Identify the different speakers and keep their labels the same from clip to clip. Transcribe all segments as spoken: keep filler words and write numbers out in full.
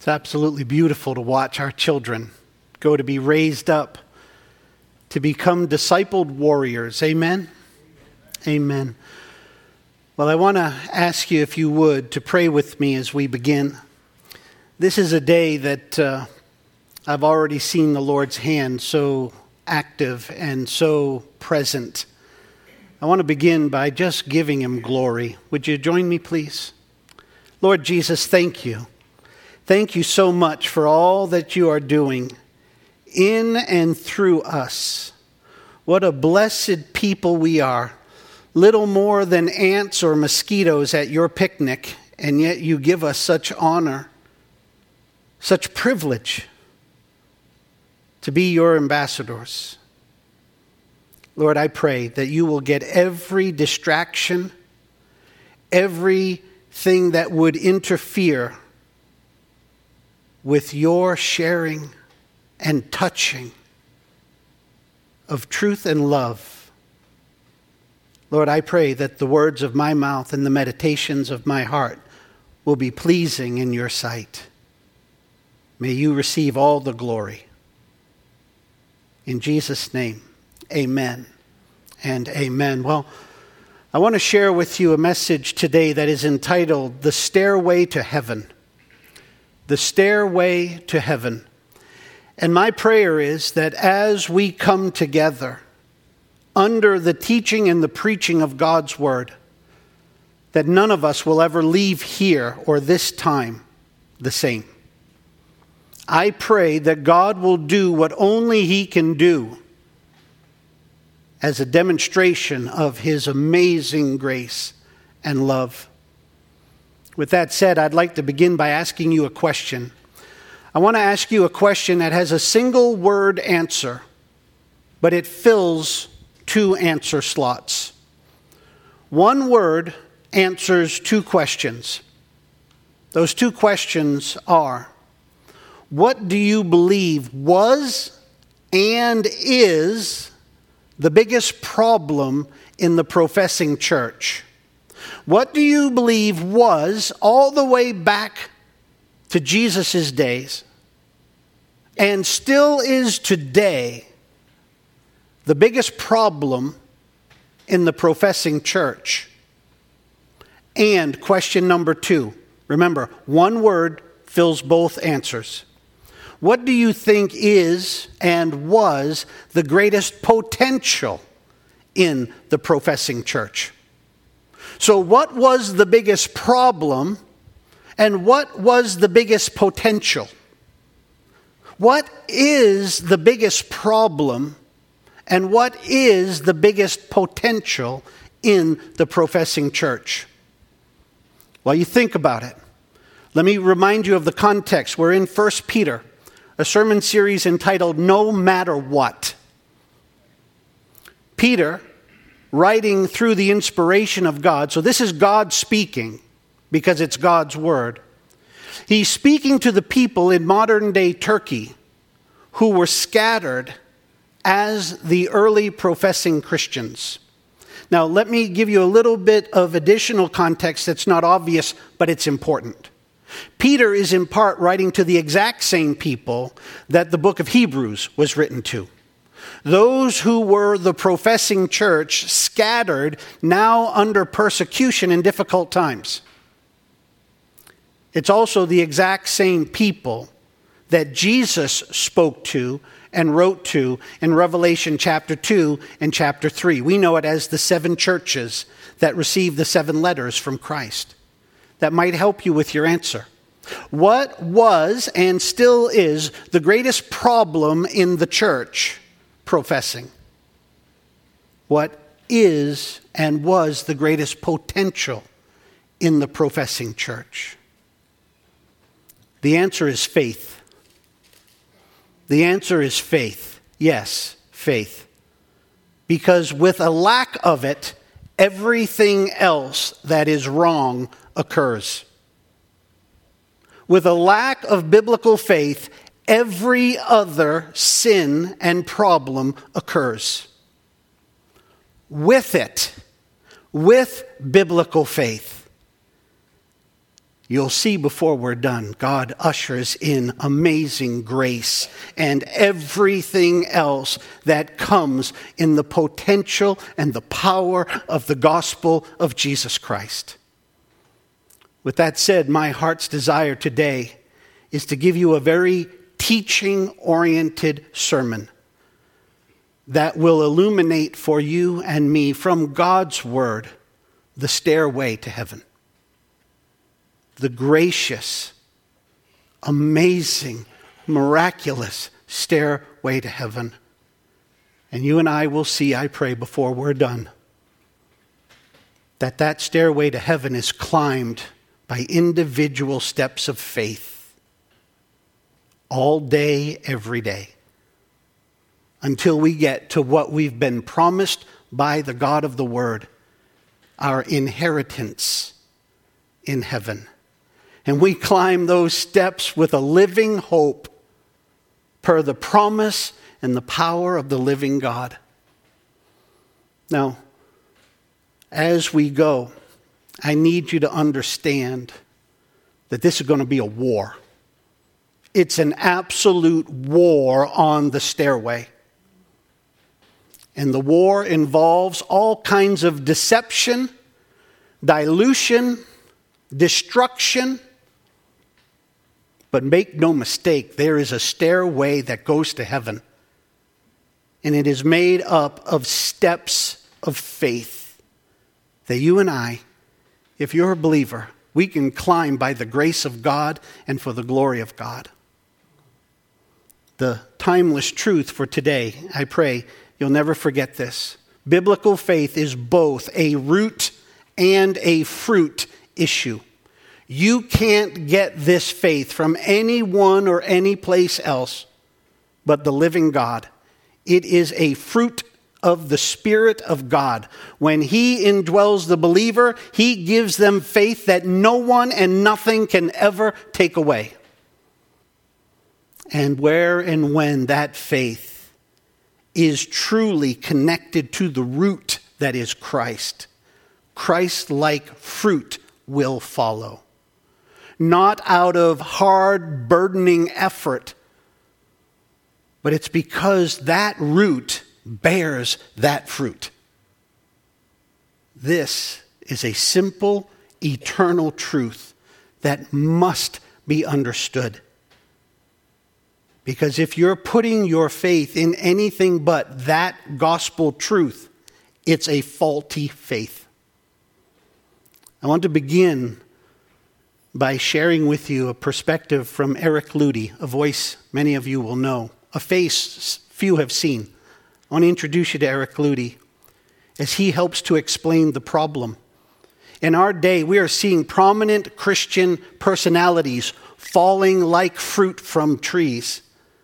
Speaker 1: It's absolutely beautiful to watch our children go to be raised up, to become discipled warriors. Amen? Amen. Well, I want to ask you, if you would, to pray with me as we begin. This is a day that uh, I've already seen the Lord's hand so active and so present. I want to begin by just giving him glory. Would you join me, please? Lord Jesus, thank you. Thank you so much for all that you are doing in and through us. What a blessed people we are. Little more than ants or mosquitoes at your picnic, and yet you give us such honor, such privilege to be your ambassadors. Lord, I pray that you will get every distraction, everything that would interfere with your sharing and touching of truth and love. Lord, I pray that the words of my mouth and the meditations of my heart will be pleasing in your sight. May you receive all the glory. In Jesus' name, amen and amen. Well, I want to share with you a message today that is entitled, The Stairway to Heaven. The Stairway to Heaven. And my prayer is that as we come together under the teaching and the preaching of God's Word, that none of us will ever leave here or this time the same. I pray that God will do what only He can do as a demonstration of His amazing grace and love. With that said, I'd like to begin by asking you a question. I want to ask you a question that has a single word answer, but it fills two answer slots. One word answers two questions. Those two questions are, what do you believe was and is the biggest problem in the professing church? What do you believe was, all the way back to Jesus' days, and still is today, the biggest problem in the professing church? And question number two, remember, one word fills both answers. What do you think is and was the greatest potential in the professing church? So what was the biggest problem and what was the biggest potential? What is the biggest problem and what is the biggest potential in the professing church? While you think about it, let me remind you of the context. We're in First Peter, a sermon series entitled No Matter What. Peter, writing through the inspiration of God, so this is God speaking because it's God's word. He's speaking to the people in modern-day Turkey who were scattered as the early professing Christians. Now, let me give you a little bit of additional context that's not obvious, but it's important. Peter is in part writing to the exact same people that the book of Hebrews was written to. Those who were the professing church scattered, now under persecution in difficult times. It's also the exact same people that Jesus spoke to and wrote to in Revelation chapter two and chapter three. We know it as the seven churches that received the seven letters from Christ. That might help you with your answer. What was and still is the greatest problem in the church professing? What is and was the greatest potential in the professing church? The answer is faith. The answer is faith. Yes, faith. Because with a lack of it, everything else that is wrong occurs. With a lack of biblical faith, every other sin and problem occurs. With it, with biblical faith, you'll see before we're done, God ushers in amazing grace and everything else that comes in the potential and the power of the gospel of Jesus Christ. With that said, my heart's desire today is to give you a very teaching-oriented sermon that will illuminate for you and me from God's word the stairway to heaven. The gracious, amazing, miraculous stairway to heaven. And you and I will see, I pray, before we're done, that that stairway to heaven is climbed by individual steps of faith all day, every day, until we get to what we've been promised by the God of the Word, our inheritance in heaven. And we climb those steps with a living hope per the promise and the power of the living God. Now, as we go, I need you to understand that this is going to be a war. It's an absolute war on the stairway. And the war involves all kinds of deception, dilution, destruction. But make no mistake, there is a stairway that goes to heaven. And it is made up of steps of faith that you and I, if you're a believer, we can climb by the grace of God and for the glory of God. The timeless truth for today, I pray you'll never forget this. Biblical faith is both a root and a fruit issue. You can't get this faith from anyone or any place else but the living God. It is a fruit of the Spirit of God. When He indwells the believer, He gives them faith that no one and nothing can ever take away. And where and when that faith is truly connected to the root that is Christ, Christ-like fruit will follow. Not out of hard, burdening effort, but it's because that root bears that fruit. This is a simple, eternal truth that must be understood. Because if you're putting your faith in anything but that gospel truth, it's a faulty faith. I want to begin by sharing with you a perspective from Eric Ludy, a voice many of you will know, a face few have seen. I want to introduce you to Eric Ludy as he helps to explain the problem. In our day, we are seeing prominent Christian personalities falling like fruit from trees,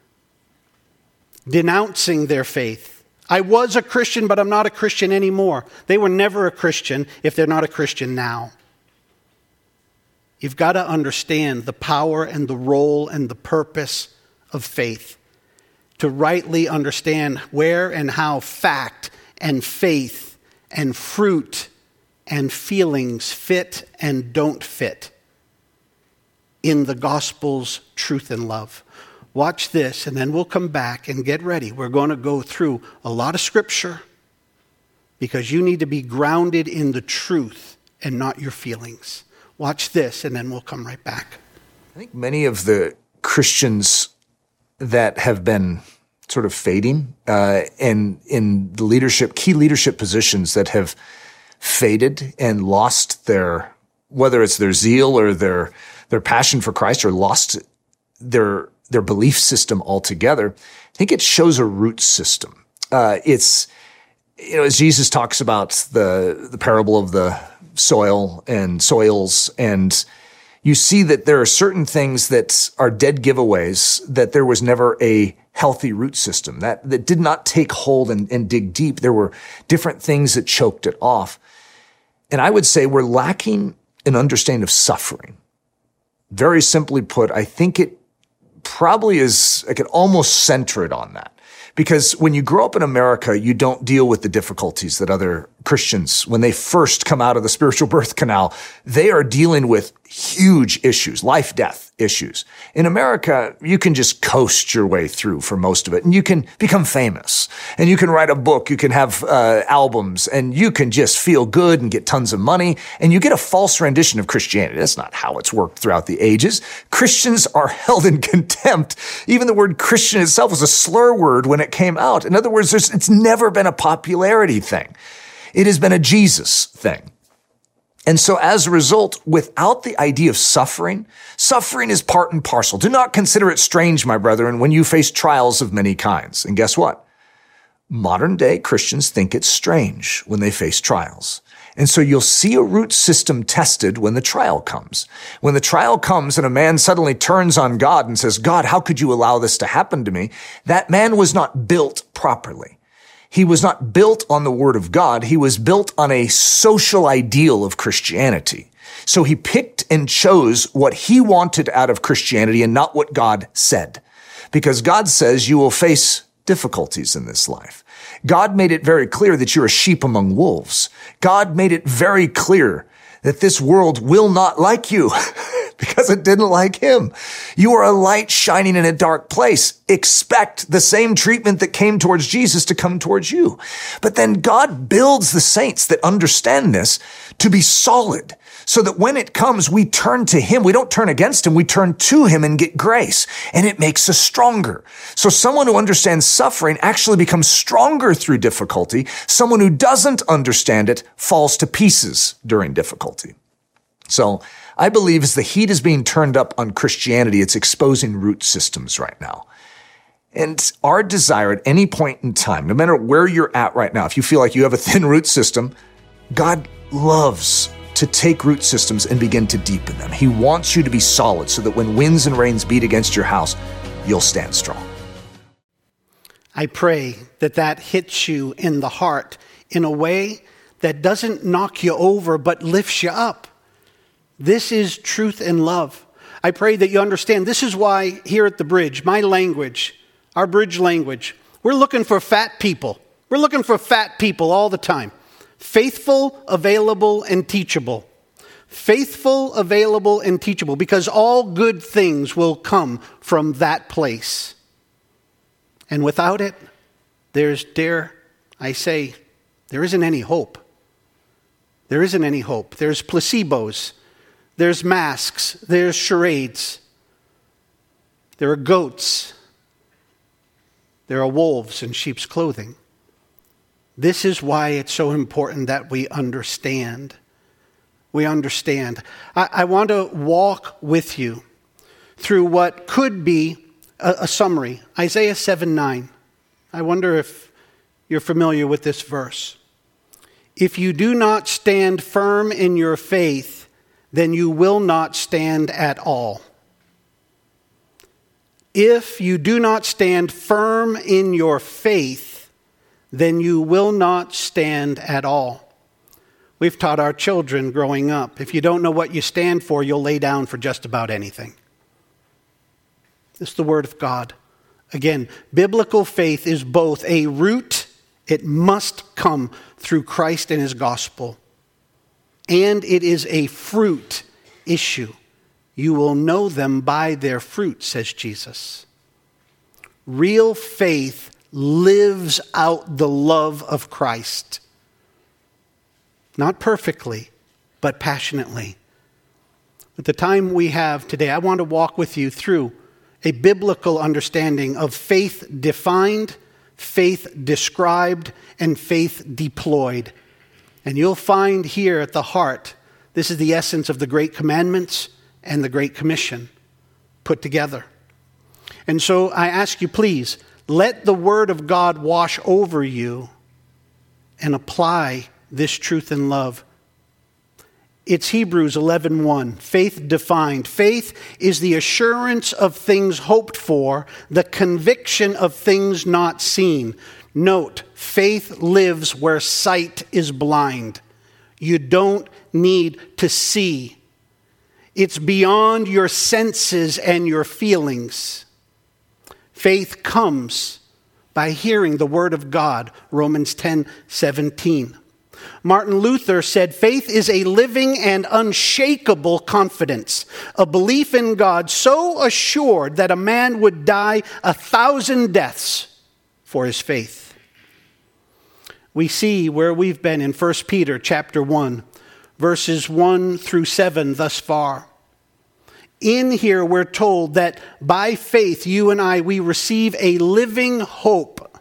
Speaker 1: denouncing their faith. I was a Christian, but I'm not a Christian anymore. They were never a Christian if they're not a Christian now. You've got to understand the power and the role and the purpose of faith to rightly understand where and how fact and faith and fruit and feelings fit and don't fit in the gospel's truth and love. Watch this, and then we'll come back and get ready. We're going to go through a lot of scripture because you need to be grounded in the truth and not your feelings. Watch this, and then we'll come right back.
Speaker 2: I think many of the Christians that have been sort of fading uh, and in the leadership, key leadership positions that have faded and lost their, whether it's their zeal or their their passion for Christ, or lost their their belief system altogether, I think it shows a root system. Uh, it's, you know, as Jesus talks about the the parable of the soil and soils, and you see that there are certain things that are dead giveaways, that there was never a healthy root system, that, that did not take hold and, and dig deep. There were different things that choked it off. And I would say we're lacking an understanding of suffering. Very simply put, I think it probably is, I could almost center it on that. Because when you grow up in America, you don't deal with the difficulties that other Christians, when they first come out of the spiritual birth canal, they are dealing with huge issues, life, death issues. In America, you can just coast your way through for most of it, and you can become famous, and you can write a book, you can have uh, albums, and you can just feel good and get tons of money, and you get a false rendition of Christianity. That's not how it's worked throughout the ages. Christians are held in contempt. Even the word Christian itself was a slur word when it came out. In other words, there's, it's never been a popularity thing. It has been a Jesus thing. And so as a result, without the idea of suffering, suffering is part and parcel. Do not consider it strange, my brethren, when you face trials of many kinds. And guess what? Modern day Christians think it's strange when they face trials. And so you'll see a root system tested when the trial comes. When the trial comes and a man suddenly turns on God and says, God, how could you allow this to happen to me? That man was not built properly. He was not built on the word of God. He was built on a social ideal of Christianity. So he picked and chose what he wanted out of Christianity and not what God said. Because God says you will face difficulties in this life. God made it very clear that you're a sheep among wolves. God made it very clear that this world will not like you because it didn't like him. You are a light shining in a dark place. Expect the same treatment that came towards Jesus to come towards you. But then God builds the saints that understand this to be solid, so that when it comes, we turn to him. We don't turn against him. We turn to him and get grace, and it makes us stronger. So someone who understands suffering actually becomes stronger through difficulty. Someone who doesn't understand it falls to pieces during difficulty. So I believe as the heat is being turned up on Christianity, it's exposing root systems right now. And our desire at any point in time, no matter where you're at right now, if you feel like you have a thin root system, God loves to take root systems and begin to deepen them. He wants you to be solid so that when winds and rains beat against your house, you'll stand strong.
Speaker 1: I pray that that hits you in the heart in a way that doesn't knock you over, but lifts you up. This is truth and love. I pray that you understand. This is why here at the Bridge, my language, our Bridge language, we're looking for fat people. We're looking for fat people all the time. Faithful, available, and teachable. Faithful, available, and teachable, because all good things will come from that place. And without it, there's, dare I say, there isn't any hope. There isn't any hope. There's placebos. There's masks. There's charades. There are goats. There are wolves in sheep's clothing. This is why it's so important that we understand. We understand. I, I want to walk with you through what could be a, a summary. Isaiah seven nine. I wonder if you're familiar with this verse. If you do not stand firm in your faith, then you will not stand at all. If you do not stand firm in your faith, then you will not stand at all. We've taught our children growing up, if you don't know what you stand for, you'll lay down for just about anything. It's the word of God. Again, biblical faith is both a root, it must come through Christ and his gospel, and it is a fruit issue. You will know them by their fruit, says Jesus. Real faith lives out the love of Christ. Not perfectly, but passionately. At the time we have today, I want to walk with you through a biblical understanding of faith defined, faith described, and faith deployed. And you'll find here at the heart, this is the essence of the Great Commandments and the Great Commission put together. And so I ask you, please, let the word of God wash over you and apply this truth and love. It's Hebrews eleven one, faith defined. Faith is the assurance of things hoped for, the conviction of things not seen. Note, faith lives where sight is blind. You don't need to see. It's beyond your senses and your feelings. Faith comes by hearing the word of God, Romans ten seventeen. Martin Luther said, faith is a living and unshakable confidence, a belief in God so assured that a man would die a thousand deaths for his faith. We see where we've been in First Peter chapter one, verses one through seven thus far. In here, we're told that by faith, you and I, we receive a living hope.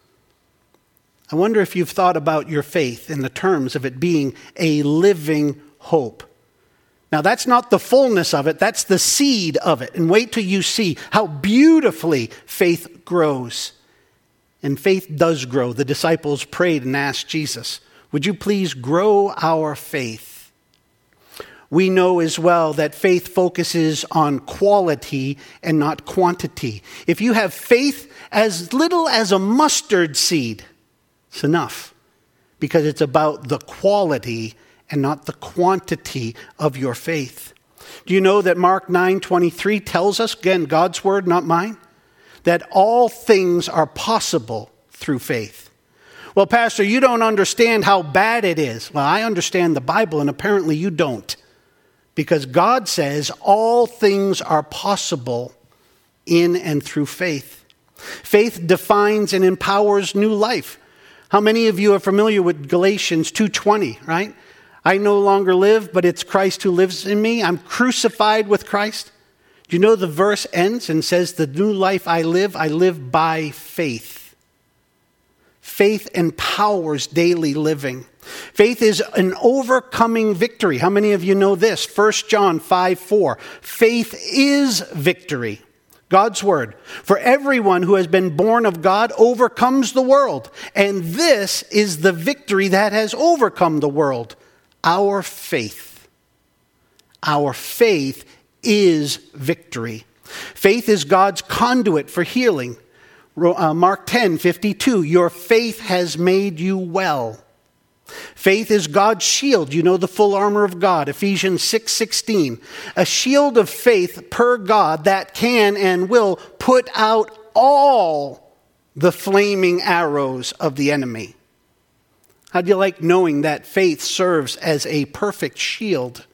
Speaker 1: I wonder if you've thought about your faith in the terms of it being a living hope. Now, that's not the fullness of it. That's the seed of it. And wait till you see how beautifully faith grows. And faith does grow. The disciples prayed and asked Jesus, would you please grow our faith? We know as well that faith focuses on quality and not quantity. If you have faith as little as a mustard seed, it's enough, because it's about the quality and not the quantity of your faith. Do you know that Mark nine twenty-three tells us, again, God's word, not mine, that all things are possible through faith? Well, Pastor, you don't understand how bad it is. Well, I understand the Bible, and apparently you don't. Because God says all things are possible in and through faith. Faith defines and empowers new life. How many of you are familiar with Galatians two twenty, right? I no longer live, but it's Christ who lives in me. I'm crucified with Christ. Do you know the verse ends and says, the new life I live, I live by faith. Faith empowers daily living. Faith is an overcoming victory. How many of you know this? First John five four. Faith is victory. God's word. For everyone who has been born of God overcomes the world. And this is the victory that has overcome the world. Our faith. Our faith is victory. Faith is God's conduit for healing. Mark ten fifty-two. Your faith has made you well. Faith is God's shield. You know the full armor of God. Ephesians six sixteen. A shield of faith per God that can and will put out all the flaming arrows of the enemy. How do you like knowing that faith serves as a perfect shield?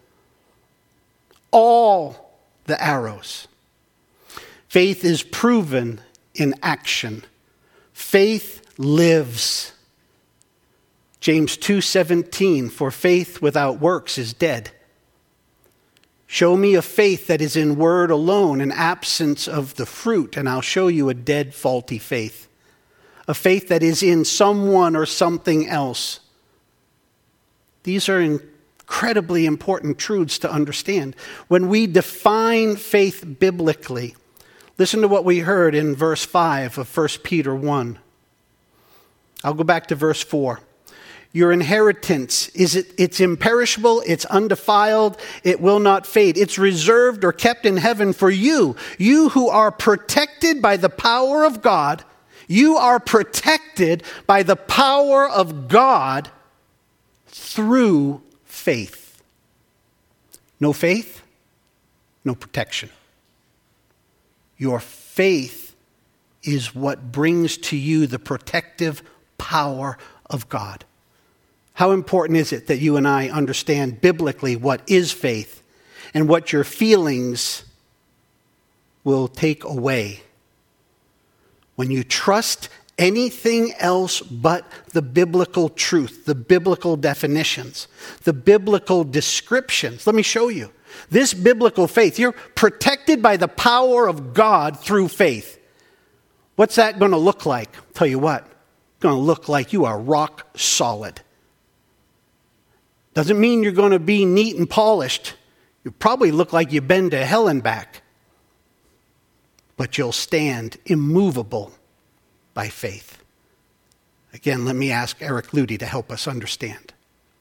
Speaker 1: All the arrows. Faith is proven in action. Faith lives. James two seventeen, for faith without works is dead. Show me a faith that is in word alone, an absence of the fruit, and I'll show you a dead, faulty faith. A faith that is in someone or something else. These are incredibly important truths to understand. When we define faith biblically, listen to what we heard in verse five of First Peter one. I'll go back to verse four. Your inheritance, is it, it's imperishable, it's undefiled, it will not fade. It's reserved or kept in heaven for you. You who are protected by the power of God. You are protected by the power of God through faith. No faith, no protection. Your faith is what brings to you the protective power of God. How important is it that you and I understand biblically what is faith and what your feelings will take away? When you trust anything else but the biblical truth, the biblical definitions, the biblical descriptions. Let me show you. This biblical faith, you're protected by the power of God through faith. What's that going to look like? I'll tell you what, it's going to look like you are rock solid. Doesn't mean you're going to be neat and polished. You probably look like you've been to hell and back. But you'll stand immovable by faith. Again, let me ask Eric Ludy to help us understand.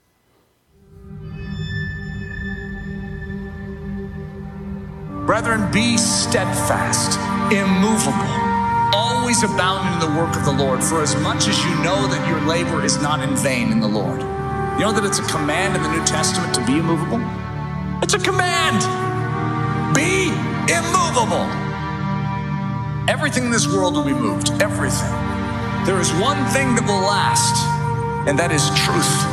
Speaker 3: Brethren, be steadfast, immovable, always abounding in the work of the Lord, for as much as you know that your labor is not in vain in the Lord. You know that it's a command in the New Testament to be immovable? It's a command. Be immovable. Everything in this world will be moved. Everything. There is one thing that will last, and that is truth.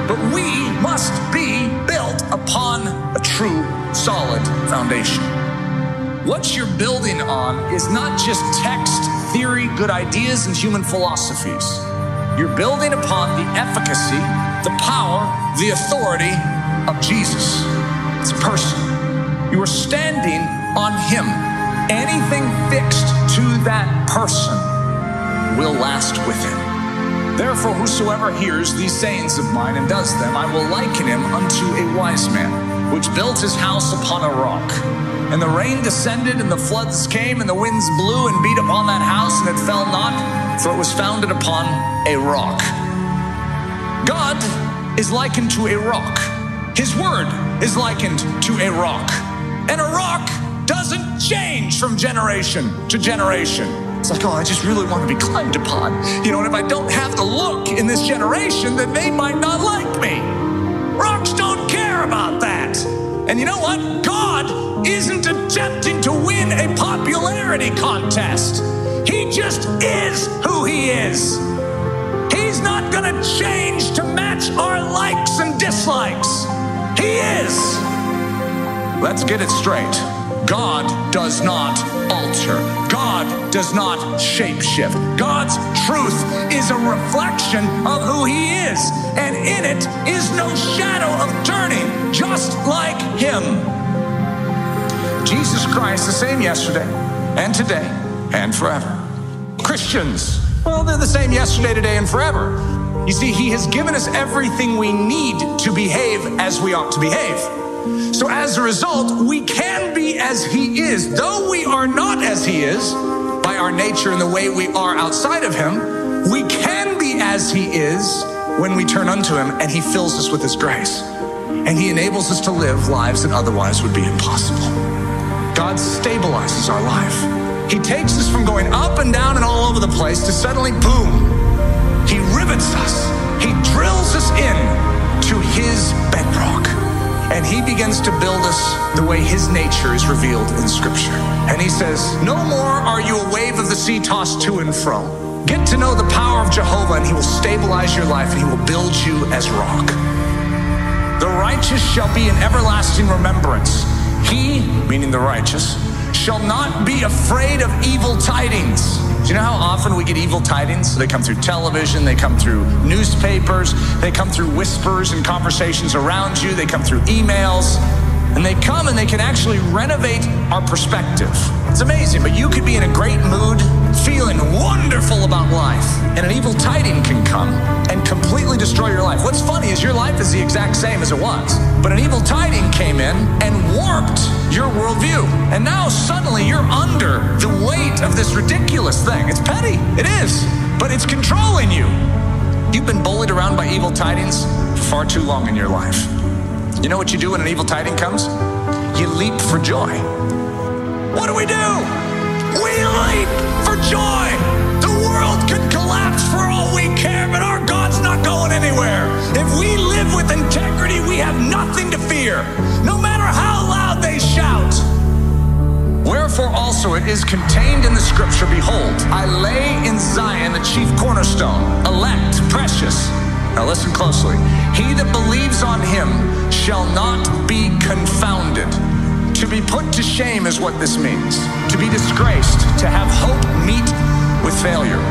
Speaker 3: but we must be built upon a true, solid foundation. What you're building on is not just text, theory, good ideas, and human philosophies. You're building upon the efficacy, the power, the authority of Jesus. It's a person. You are standing on him. Anything fixed to that person will last with him. Therefore, whosoever hears these sayings of mine and does them, I will liken him unto a wise man, which built his house upon a rock. And the rain descended, and the floods came, and the winds blew and beat upon that house, and it fell not, for it was founded upon a rock. God is likened to a rock. His word is likened to a rock. And a rock doesn't change from generation to generation. It's like, oh, I just really want to be climbed upon. You know, and if I don't have the look in this generation, then they might not like me. Rocks don't care about that. And you know what? God isn't attempting to win a popularity contest. He just is who he is. He's not going to change to match our likes and dislikes. He is. Let's get it straight. God does not alter. God does not shapeshift. God's truth is a reflection of who he is, and in it is no shadow of turning, just like him. Jesus Christ, the same yesterday and today and forever. Christians, well, they're the same yesterday, today, and forever. You see, he has given us everything we need to behave as we ought to behave. So as a result, we can be as he is. Though we are not as he is, by our nature and the way we are outside of him, we can be as he is when we turn unto him and he fills us with his grace. And he enables us to live lives that otherwise would be impossible. God stabilizes our life. He takes us from going up and down and all over the place to suddenly, boom, he rivets us. He drills us in to his bedrock. And he begins to build us the way his nature is revealed in Scripture. And he says, no more are you a wave of the sea tossed to and fro. Get to know the power of Jehovah, and he will stabilize your life, and he will build you as rock. The righteous shall be in everlasting remembrance. He, meaning the righteous, shall not be afraid of evil tidings. Do you know how often we get evil tidings? They come through television, they come through newspapers, they come through whispers and conversations around you, they come through emails, and they come and they can actually renovate our perspective. It's amazing, but you could be in a great mood, feeling wonderful about life, and an evil tiding can come and completely destroy your life. What's funny is your life is the exact same as it was, but an evil tiding came in and warped your worldview. And now suddenly you're under the weight of this ridiculous thing. It's petty, it is, but it's controlling you. You've been bullied around by evil tidings for far too long in your life. You know what you do when an evil tiding comes? You leap for joy. What do we do? We leap for joy. The world could collapse for all we care, but our God's not going anywhere. If we live with integrity, we have nothing to fear, no matter how loud they shout. Wherefore also it is contained in the Scripture, behold, I lay in Zion the chief cornerstone, elect, precious. Now listen closely. He that believes on him shall not be confounded. To be put to shame is what this means. To be disgraced, to have hope meet with failure.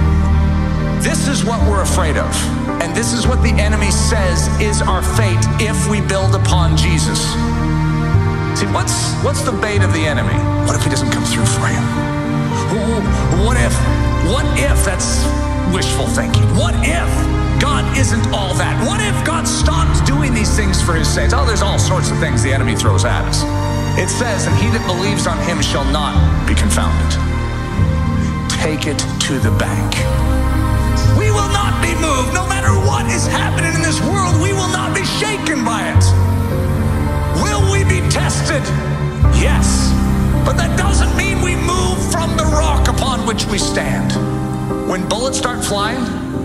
Speaker 3: This is what we're afraid of. And this is what the enemy says is our fate if we build upon Jesus. See, what's what's the bait of the enemy? What if he doesn't come through for you? What if, what if that's wishful thinking? What if God isn't all that? What if God stopped doing these things for his saints? Oh, there's all sorts of things the enemy throws at us. It says, and he that believes on him shall not be confounded. Take it to the bank. We will not be moved. No matter what is happening in this world, we will not be shaken by it. Will we be tested? Yes. But that doesn't mean we move from the rock upon which we stand. When bullets start flying,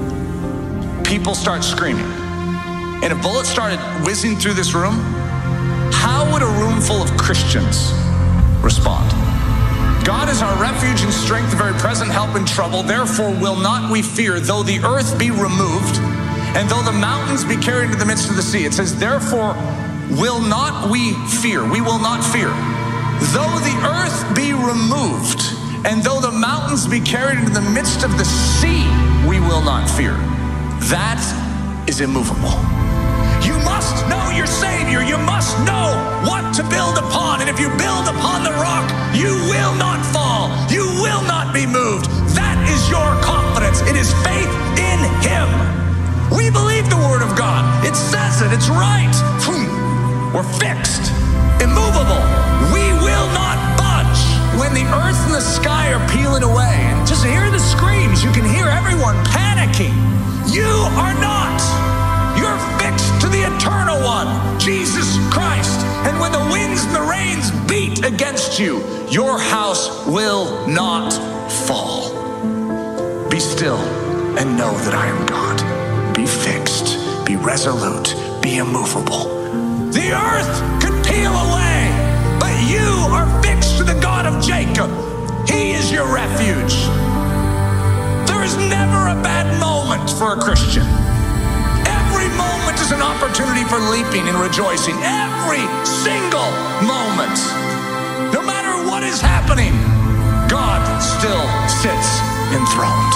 Speaker 3: people start screaming. And if bullets started whizzing through this room, how would a room full of Christians respond? God is our refuge and strength, the very present help in trouble. Therefore will not we fear, though the earth be removed, And though the mountains be carried into the midst of the sea, it says, therefore will not we fear. We will not fear. Though the earth be removed, and though the mountains be carried into the midst of the sea, we will not fear. That is immovable. You must know your Savior. You must know what to build upon. And if you build upon the rock, you will not fall. You will not be moved. That is your confidence. It is faith in Him. We believe the Word of God. It says it. It's right. We're fixed, immovable. We will not budge. When the earth and the sky are peeling away, and just hear the screams, you can hear everyone panicking. You are not. You're fixed to the eternal one, Jesus Christ. And when the winds and the rains beat against you, your house will not fall. Be still and know that I am God. Be fixed, be resolute, be immovable. The earth could peel away, but you are fixed to the God of Jacob. He is your refuge. There is never a bad moment for a Christian. Every moment is an opportunity for leaping and rejoicing. Every single moment. No matter what is happening, God still sits enthroned.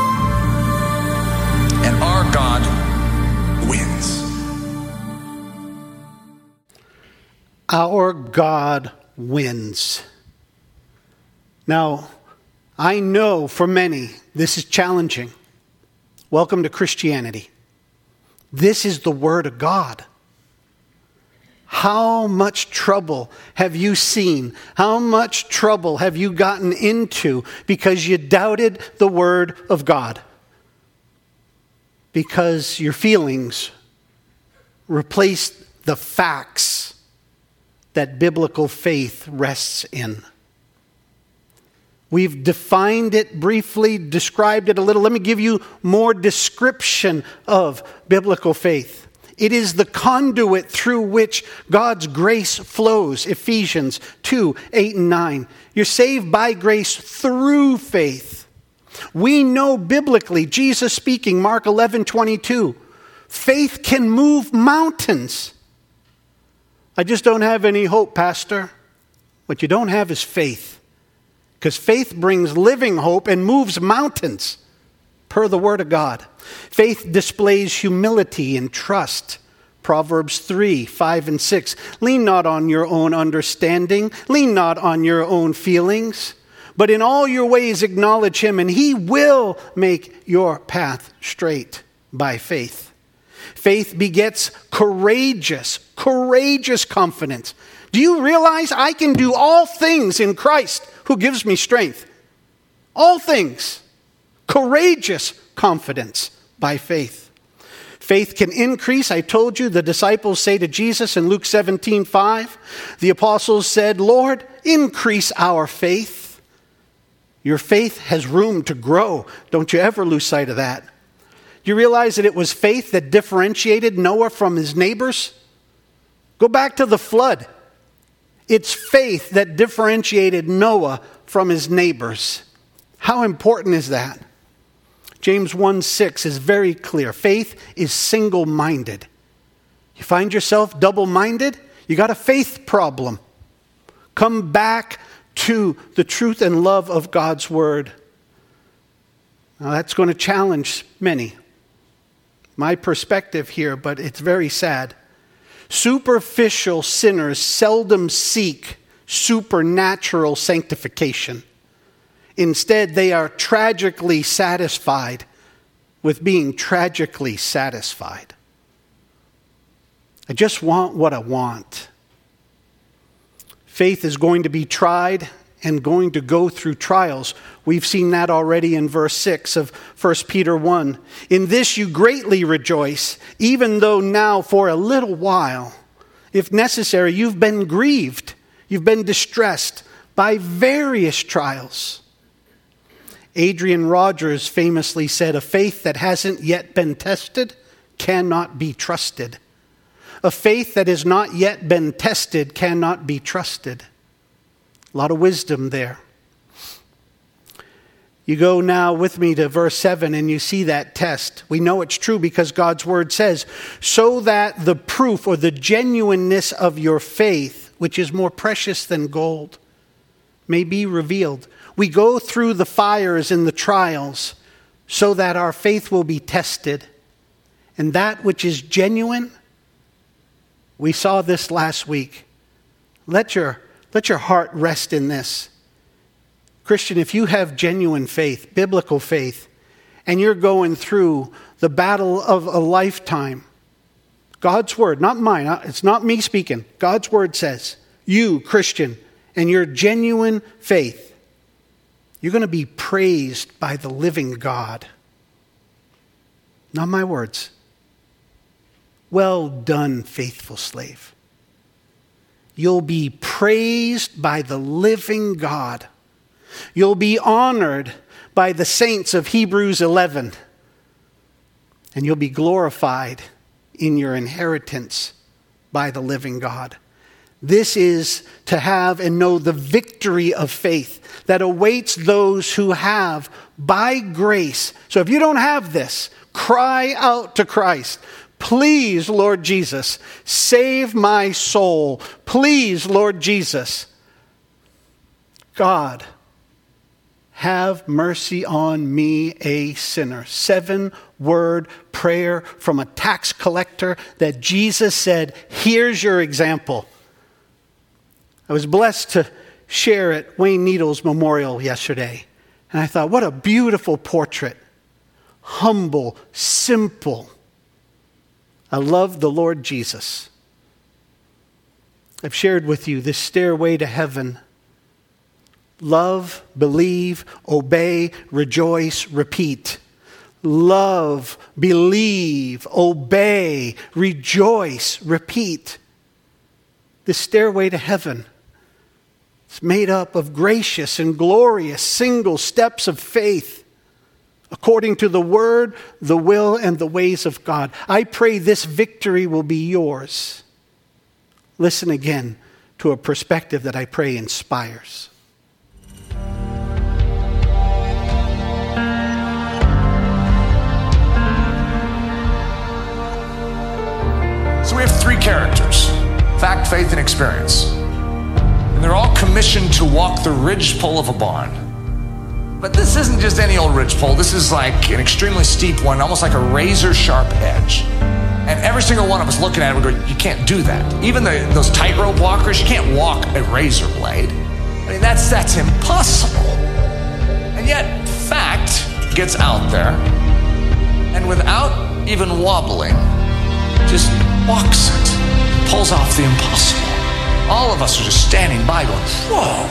Speaker 3: And our God wins.
Speaker 1: Our God wins. Now, I know for many this is challenging. Welcome to Christianity. This is the Word of God. How much trouble have you seen? How much trouble have you gotten into because you doubted the Word of God? Because your feelings replaced the facts that biblical faith rests in. We've defined it briefly, described it a little. Let me give you more description of biblical faith. It is the conduit through which God's grace flows. Ephesians two, eight and nine. You're saved by grace through faith. We know biblically, Jesus speaking, Mark eleven, twenty-two, faith can move mountains. I just don't have any hope, Pastor. What you don't have is faith. Because faith brings living hope and moves mountains, per the Word of God. Faith displays humility and trust. Proverbs three, five and six. Lean not on your own understanding. Lean not on your own feelings. But in all your ways acknowledge Him, and He will make your path straight by faith. Faith begets courageous, courageous confidence. Do you realize I can do all things in Christ who gives me strength? All things. Courageous confidence by faith. Faith can increase. I told you the disciples say to Jesus in Luke seventeen, five, the apostles said, Lord, increase our faith. Your faith has room to grow. Don't you ever lose sight of that. Do you realize that it was faith that differentiated Noah from his neighbors? Go back to the flood. It's faith that differentiated Noah from his neighbors. How important is that? James one, six is very clear. Faith is single-minded. You find yourself double-minded? You got a faith problem. Come back to the truth and love of God's Word. Now that's going to challenge many. My perspective here, but it's very sad. Superficial sinners seldom seek supernatural sanctification. Instead, they are tragically satisfied with being tragically satisfied. I just want what I want. Faith is going to be tried and going to go through trials. We've seen that already in verse six of First Peter one. In this you greatly rejoice, even though now for a little while, if necessary, you've been grieved, you've been distressed by various trials. Adrian Rogers famously said, a faith that hasn't yet been tested cannot be trusted. A faith that has not yet been tested cannot be trusted. A lot of wisdom there. You go now with me to verse seven and you see that test. We know it's true because God's word says, so that the proof or the genuineness of your faith, which is more precious than gold, may be revealed. We go through the fires and the trials so that our faith will be tested. And that which is genuine, we saw this last week. Let your, let your heart rest in this. Christian, if you have genuine faith, biblical faith, and you're going through the battle of a lifetime, God's word, not mine, it's not me speaking. God's word says, you, Christian, and your genuine faith, you're going to be praised by the living God. Not my words. Well done, faithful slave. You'll be praised by the living God. You'll be honored by the saints of Hebrews eleven. And you'll be glorified in your inheritance by the living God. This is to have and know the victory of faith that awaits those who have by grace. So if you don't have this, cry out to Christ. Please, Lord Jesus, save my soul. Please, Lord Jesus. God, have mercy on me, a sinner. Seven-word prayer from a tax collector that Jesus said, here's your example. I was blessed to share at Wayne Needles Memorial yesterday. And I thought, what a beautiful portrait. Humble, simple. I love the Lord Jesus. I've shared with you this stairway to heaven. Love, believe, obey, rejoice, repeat. Love, believe, obey, rejoice, repeat. This stairway to heaven is made up of gracious and glorious single steps of faith according to the word, the will, and the ways of God. I pray this victory will be yours. Listen again to a perspective that I pray inspires.
Speaker 3: So we have three characters, fact, faith, and experience. And they're all commissioned to walk the ridgepole of a barn. But this isn't just any old ridgepole. This is like an extremely steep one, almost like a razor-sharp edge. And every single one of us looking at it would go, you can't do that. Even the, those tightrope walkers, you can't walk a razor blade. I mean, that's, that's impossible. And yet, fact gets out there, and without even wobbling, just walks it, pulls off the impossible. All of us are just standing by going, whoa.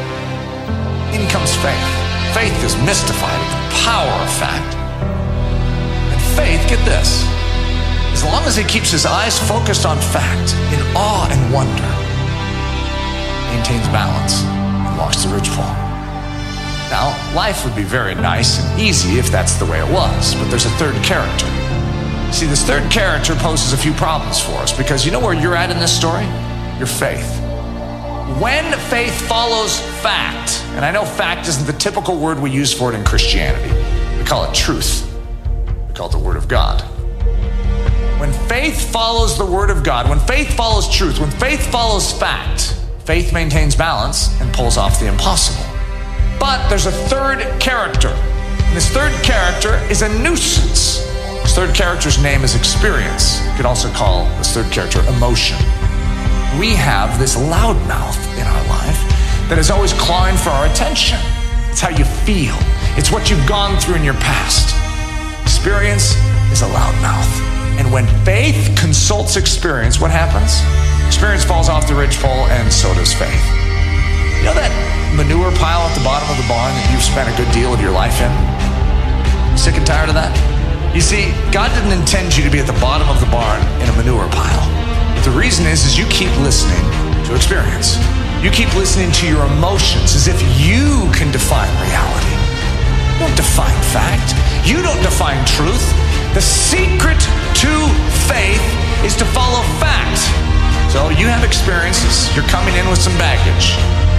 Speaker 3: In comes faith. Faith is mystified with the power of fact. And faith, get this, as long as he keeps his eyes focused on fact, in awe and wonder, maintains balance and walks the ridgepole. Now, life would be very nice and easy if that's the way it was, but there's a third character. See, this third character poses a few problems for us because you know where you're at in this story? Your faith. When faith follows fact, and I know fact isn't the typical word we use for it in Christianity. We call it truth. We call it the Word of God. When faith follows the Word of God, when faith follows truth, when faith follows fact, faith maintains balance and pulls off the impossible. But there's a third character. And this third character is a nuisance. This third character's name is experience. You could also call this third character emotion. We have this loudmouth in our life that is always clawing for our attention. It's how you feel. It's what you've gone through in your past. Experience is a loudmouth. And when faith consults experience, what happens? Experience falls off the ridgepole, and so does faith. You know that manure pile at the bottom of the barn that you've spent a good deal of your life in? Sick and tired of that? You see, God didn't intend you to be at the bottom of the barn in a manure pile. But the reason is, is you keep listening to experience. You keep listening to your emotions as if you can define reality. You don't define fact. You don't define truth. The secret to faith is to follow fact. So you have experiences. You're coming in with some baggage.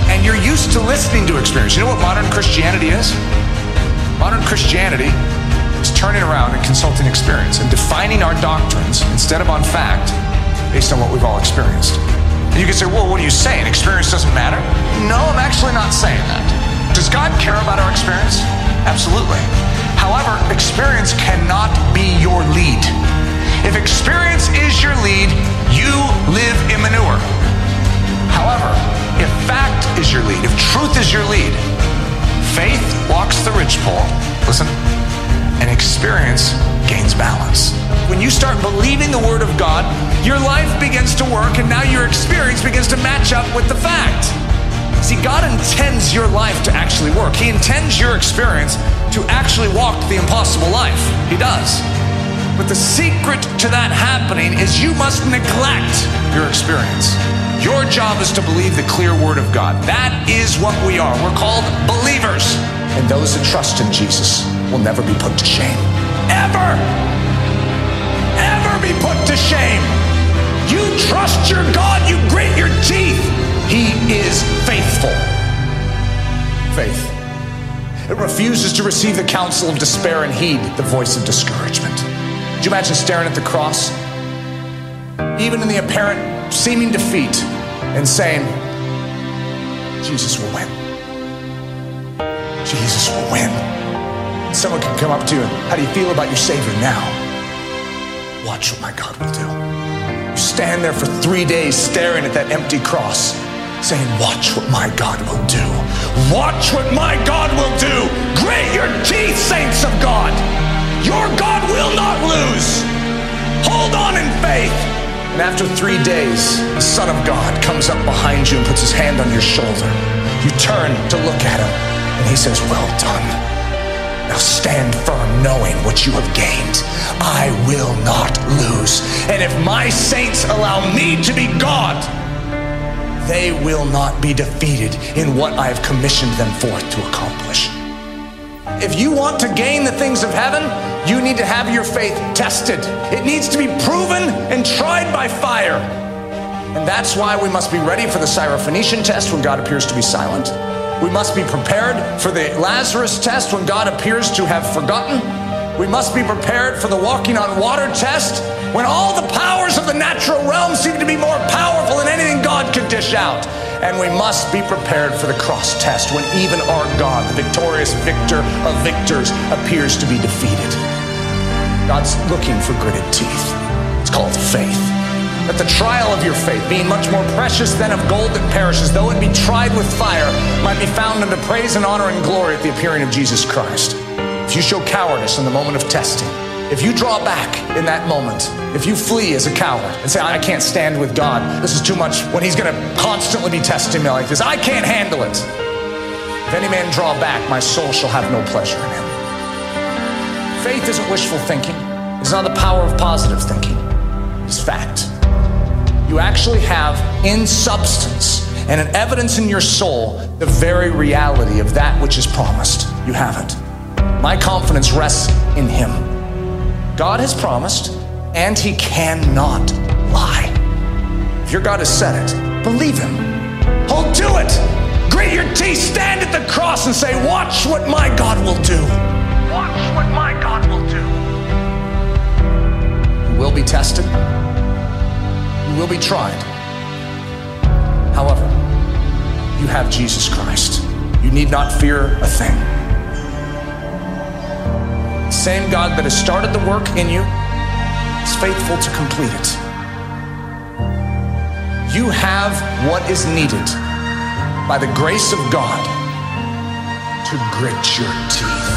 Speaker 3: and you're used to listening to experience. You know what modern Christianity is? Modern Christianity is turning around and consulting experience and defining our doctrines instead of on fact based on what we've all experienced. And you can say, well, what are you saying? Experience doesn't matter? No, I'm actually not saying that. Does God care about our experience? Absolutely. However, experience cannot be your lead. If experience is your lead, you live in manure. However, if fact is your lead, if truth is your lead, faith walks the ridgepole, listen, and experience gains balance. When you start believing the word of God, your life begins to work, and now your experience begins to match up with the fact. See, God intends your life to actually work. He intends your experience to actually walk the impossible life. He does. But the secret to that happening is you must neglect your experience. Your job is to believe the clear word of God. That is what we are. We're called believers. And those that trust in Jesus will never be put to shame. Ever! Ever be put to shame. You trust your God, you grit your teeth. He is faithful. Faith. It refuses to receive the counsel of despair and heed the voice of discouragement. Could you imagine staring at the cross, even in the apparent seeming defeat, and saying, Jesus will win. Jesus will win. Someone can come up to you and, how do you feel about your Savior now? Watch what my God will do. You stand there for three days staring at that empty cross, saying, watch what my God will do. Watch what my God will do. Grit your teeth, saints of God. Your God will not lose. Hold on in faith. And after three days, the Son of God comes up behind you and puts his hand on your shoulder. You turn to look at him, and he says, well done. Now stand firm, knowing what you have gained. I will not lose. And if my saints allow me to be God, they will not be defeated in what I have commissioned them forth to accomplish. If you want to gain the things of heaven, you need to have your faith tested. It needs to be proven and tried by fire. And that's why we must be ready for the Syrophoenician test when God appears to be silent. We must be prepared for the Lazarus test when God appears to have forgotten. We must be prepared for the walking on water test when all the powers of the natural realm seem to be more powerful than anything God could dish out. And we must be prepared for the cross test when even our God, the victorious victor of victors, appears to be defeated. God's looking for gritted teeth. It's called faith. That the trial of your faith, being much more precious than of gold that perishes, though it be tried with fire, might be found unto praise and honor and glory at the appearing of Jesus Christ. If you show cowardice in the moment of testing, if you draw back in that moment, if you flee as a coward and say, I can't stand with God, this is too much, when he's going to constantly be testing me like this, I can't handle it. If any man draw back, my soul shall have no pleasure in him. Faith isn't wishful thinking. It's not the power of positive thinking. It's fact. You actually have in substance and an evidence in your soul the very reality of that which is promised. You have it. My confidence rests in him. God has promised, and he cannot lie. If your God has said it, believe him. Hold to it. Grit your teeth, stand at the cross and say, watch what my God will do. Watch what my God will do. You will be tested. You will be tried. However, you have Jesus Christ. You need not fear a thing. The same God that has started the work in you is faithful to complete it. You have what is needed by the grace of God to grit your teeth.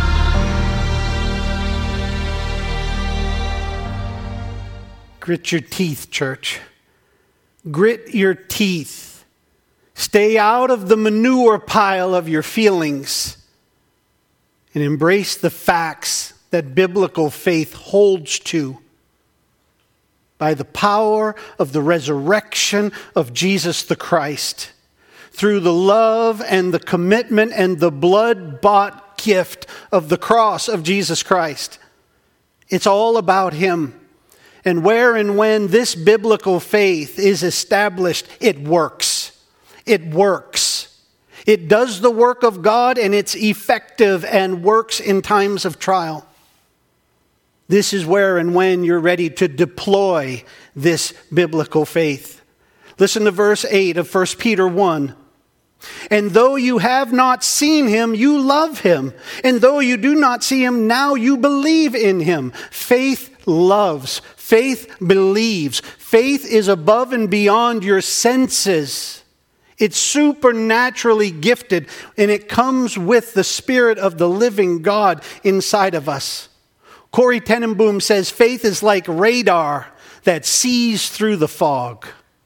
Speaker 1: Grit your teeth, church. Grit your teeth. Stay out of the manure pile of your feelings and embrace the facts that biblical faith holds to. By the power of the resurrection of Jesus the Christ, through the love and the commitment and the blood-bought gift of the cross of Jesus Christ. It's all about him. And where and when this biblical faith is established, it works. It works. It does the work of God, and it's effective and works in times of trial. This is where and when you're ready to deploy this biblical faith. Listen to verse eight of First Peter one. And though you have not seen him, you love him. And though you do not see him, now you believe in him. Faith loves. Faith believes. Faith is above and beyond your senses. It's supernaturally gifted, and it comes with the Spirit of the living God inside of us. Corrie ten Boom says faith is like radar that sees through the fog.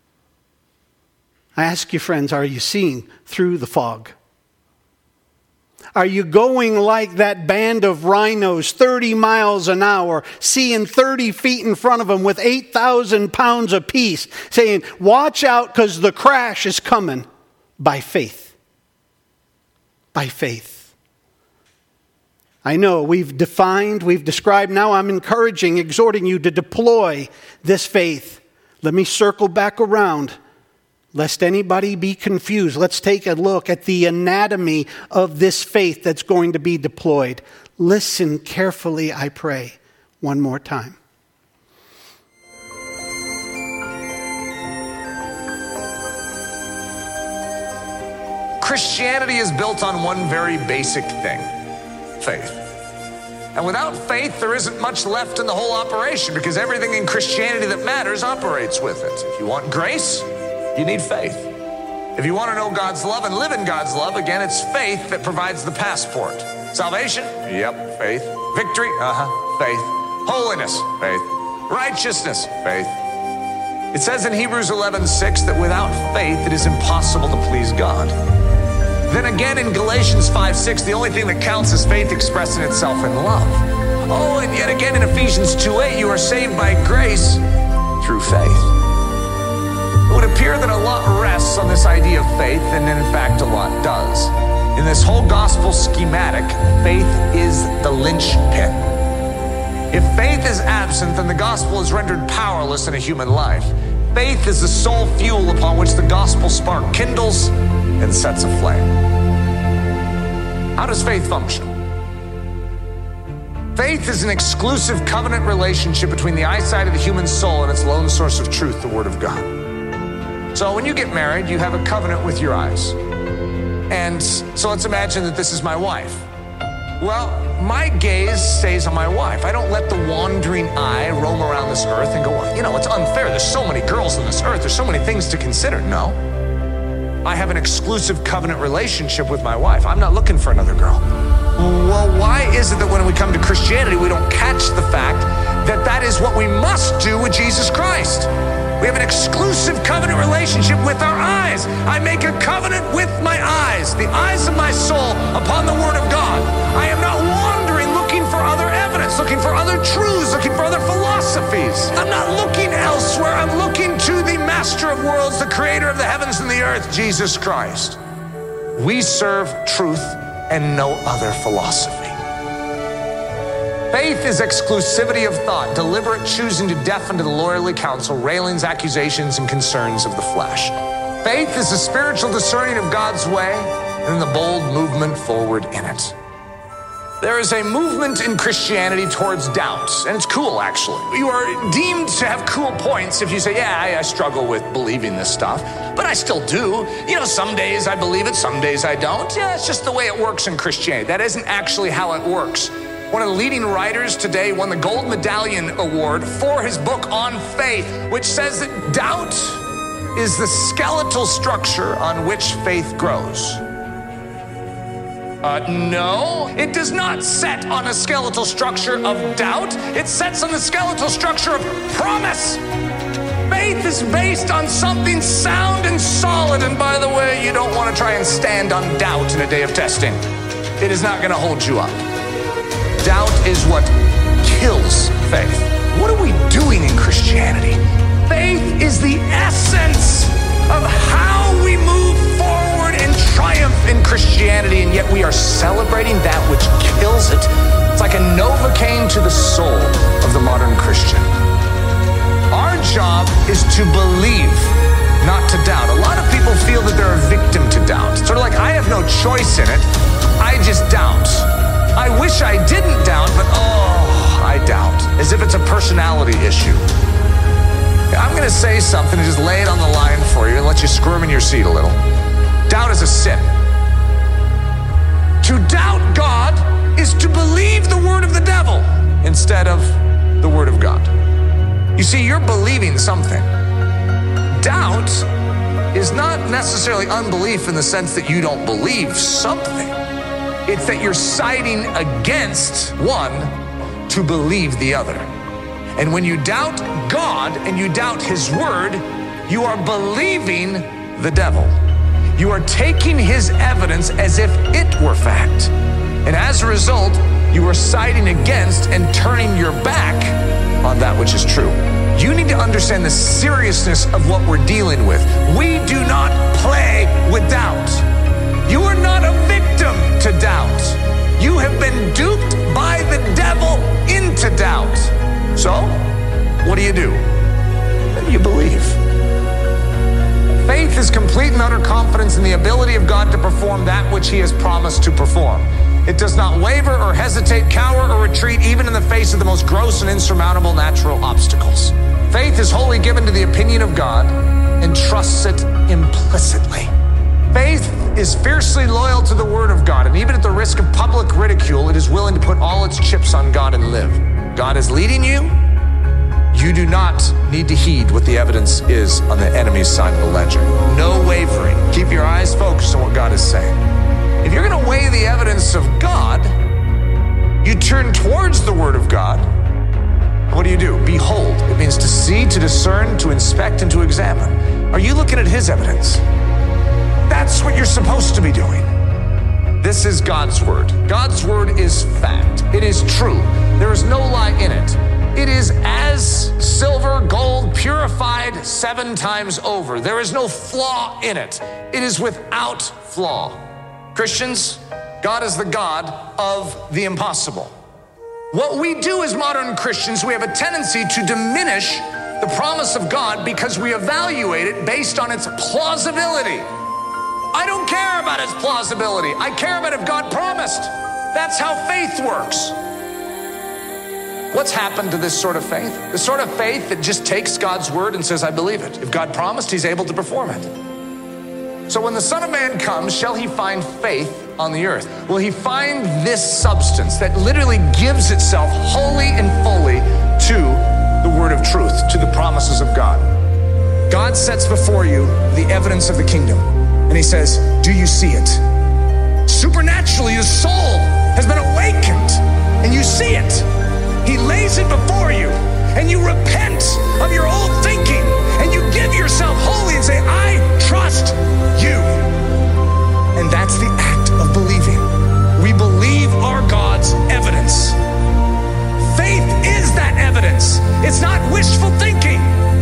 Speaker 1: I ask you, friends, are you seeing through the fog? Are you going like that band of rhinos, thirty miles an hour, seeing thirty feet in front of them with eight thousand pounds apiece, saying, watch out because the crash is coming? By faith. By faith. I know we've defined, we've described. Now I'm encouraging, exhorting you to deploy this faith. Let me circle back around. Lest anybody be confused, let's take a look at the anatomy of this faith that's going to be deployed. Listen carefully, I pray, one more time.
Speaker 3: Christianity is built on one very basic thing: faith. And without faith, there isn't much left in the whole operation, because everything in Christianity that matters operates with it. If you want grace, you need faith. If you want to know God's love and live in God's love, again, it's faith that provides the passport. Salvation? Yep, faith. Victory? Uh-huh, faith. Holiness? Faith. Righteousness? Faith. It says in Hebrews eleven six that without faith it is impossible to please God. Then again in Galatians five six, the only thing that counts is faith expressing itself in love. Oh, and yet again in Ephesians two eight, you are saved by grace through faith. It would appear that a lot rests on this idea of faith, and in fact a lot does. In this whole gospel schematic, faith is the linchpin. If faith is absent, then the gospel is rendered powerless in a human life. Faith is the sole fuel upon which the gospel spark kindles and sets aflame. How does faith function? Faith is an exclusive covenant relationship between the eyesight of the human soul and its lone source of truth, the Word of God. So when you get married, you have a covenant with your eyes. And so let's imagine that this is my wife. Well, my gaze stays on my wife. I don't let the wandering eye roam around this earth and go, well, you know, it's unfair. There's so many girls on this earth. There's so many things to consider. No. I have an exclusive covenant relationship with my wife. I'm not looking for another girl. Well, why is it that when we come to Christianity, we don't catch the fact that that is what we must do with Jesus Christ? We have an exclusive covenant relationship with our eyes. I make a covenant with my eyes, the eyes of my soul, upon the Word of God. I am not wandering looking for other evidence, looking for other truths, looking for other philosophies. I'm not looking elsewhere. I'm looking to the Master of worlds, the Creator of the heavens and the earth, Jesus Christ. We serve truth and no other philosophy. Faith is exclusivity of thought, deliberate choosing to deafen to the lawyerly counsel, railings, accusations, and concerns of the flesh. Faith is the spiritual discerning of God's way and the bold movement forward in it. There is a movement in Christianity towards doubt, and it's cool, actually. You are deemed to have cool points if you say, yeah, I, I struggle with believing this stuff, but I still do. You know, some days I believe it, some days I don't. Yeah, it's just the way it works in Christianity. That isn't actually how it works. One of the leading writers today won the Gold Medallion Award for his book on faith, which says that doubt is the skeletal structure on which faith grows. Uh, no, it does not set on a skeletal structure of doubt. It sets on the skeletal structure of promise. Faith is based on something sound and solid. And by the way, you don't want to try and stand on doubt in a day of testing. It is not going to hold you up. Doubt is what kills faith. What are we doing in Christianity? Faith is the essence of how we move forward and triumph in Christianity, and yet we are celebrating that which kills it. It's like a Novocaine to the soul of the modern Christian. Our job is to believe, not to doubt. A lot of people feel that they're a victim to doubt. It's sort of like, I have no choice in it. I just doubt. I wish I didn't doubt, but oh, I doubt. As if it's a personality issue. I'm going to say something and just lay it on the line for you and let you squirm in your seat a little. Doubt is a sin. To doubt God is to believe the word of the devil instead of the word of God. You see, you're believing something. Doubt is not necessarily unbelief in the sense that you don't believe something. It's that you're siding against one to believe the other. And when you doubt God and you doubt his word, you are believing the devil. You are taking his evidence as if it were fact. And as a result, you are siding against and turning your back on that which is true. You need to understand the seriousness of what we're dealing with. We do not play with doubt. You are not a victim to doubt. You have been duped by the devil into doubt. So, what do you do? You believe. Faith is complete and utter confidence in the ability of God to perform that which he has promised to perform. It does not waver or hesitate, cower or retreat, even in the face of the most gross and insurmountable natural obstacles. Faith is wholly given to the opinion of God and trusts it implicitly. Faith is fiercely loyal to the word of God, and even at the risk of public ridicule, it is willing to put all its chips on God and live. God is leading you. You do not need to heed what the evidence is on the enemy's side of the ledger. No wavering. Keep your eyes focused on what God is saying. If you're going to weigh the evidence of God, you turn towards the word of God. What do you do? Behold. It means to see, to discern, to inspect, and to examine. Are you looking at his evidence? That's what you're supposed to be doing. This is God's word. God's word is fact. It is true. There is no lie in it. It is as silver, gold, purified seven times over. There is no flaw in it. It is without flaw. Christians, God is the God of the impossible. What we do as modern Christians, we have a tendency to diminish the promise of God because we evaluate it based on its plausibility. I don't care about its plausibility. I care about if God promised. That's how faith works. What's happened to this sort of faith? The sort of faith that just takes God's word and says, I believe it. If God promised, he's able to perform it. So when the Son of Man comes, shall he find faith on the earth? Will he find this substance that literally gives itself wholly and fully to the word of truth, to the promises of God? God sets before you the evidence of the kingdom. And he says, do you see it? Supernaturally, your soul has been awakened and you see it. He lays it before you and you repent of your old thinking and you give yourself wholly and say, I trust you. And that's the act of believing. We believe our God's evidence. Faith is that evidence. It's not wishful thinking.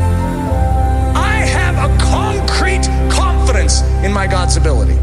Speaker 3: I have a concrete confidence in my God's ability.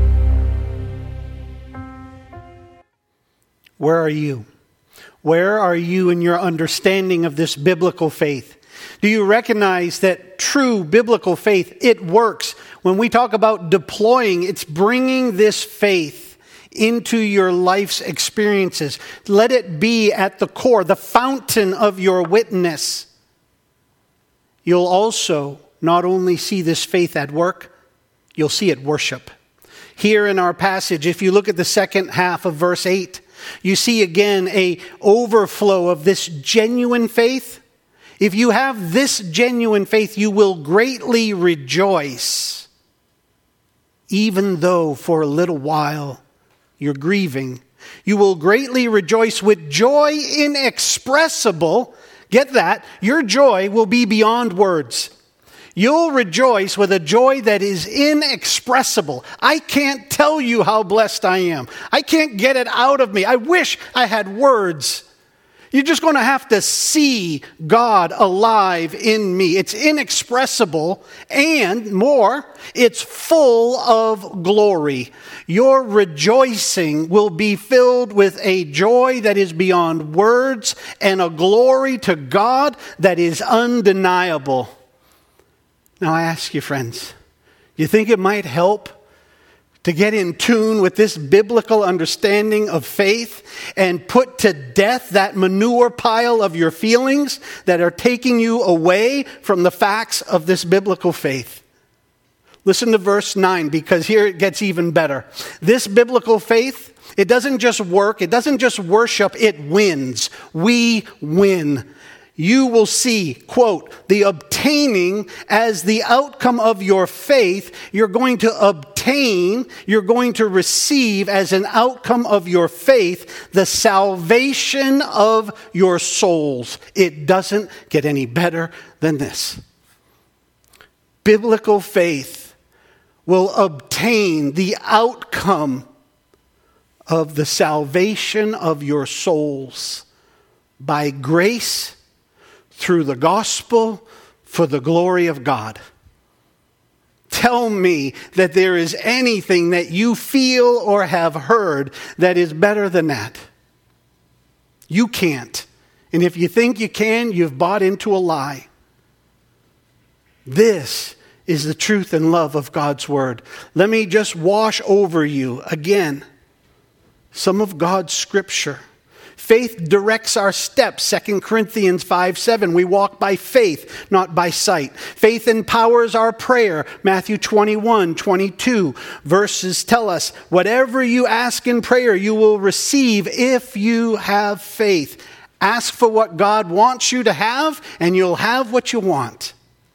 Speaker 1: Where are you? Where are you in your understanding of this biblical faith? Do you recognize that true biblical faith, it works? When we talk about deploying, it's bringing this faith into your life's experiences. Let it be at the core, the fountain of your witness. You'll also not only see this faith at work, you'll see it worship. Here in our passage, if you look at the second half of verse eight, you see again a overflow of this genuine faith. If you have this genuine faith, you will greatly rejoice, even though for a little while you're grieving. You will greatly rejoice with joy inexpressible. Get that? Your joy will be beyond words. You'll rejoice with a joy that is inexpressible. I can't tell you how blessed I am. I can't get it out of me. I wish I had words. You're just going to have to see God alive in me. It's inexpressible, and more, it's full of glory. Your rejoicing will be filled with a joy that is beyond words and a glory to God that is undeniable. Now I ask you, friends, you think it might help to get in tune with this biblical understanding of faith and put to death that manure pile of your feelings that are taking you away from the facts of this biblical faith. Listen to verse nine, because here it gets even better. This biblical faith, it doesn't just work, it doesn't just worship, it wins. We win. You will see, quote, the obtaining as the outcome of your faith. You're going to obtain, you're going to receive as an outcome of your faith the salvation of your souls. It doesn't get any better than this. Biblical faith will obtain the outcome of the salvation of your souls by grace through the gospel for the glory of God. Tell me that there is anything that you feel or have heard that is better than that. You can't. And if you think you can, you've bought into a lie. This is the truth and love of God's word. Let me just wash over you again some of God's scripture. Faith directs our steps. Second Corinthians five seven. We walk by faith, not by sight. Faith empowers our prayer. Matthew twenty-one twenty-two. Verses tell us, whatever you ask in prayer, you will receive if you have faith. Ask for what God wants you to have, and you'll have what you want.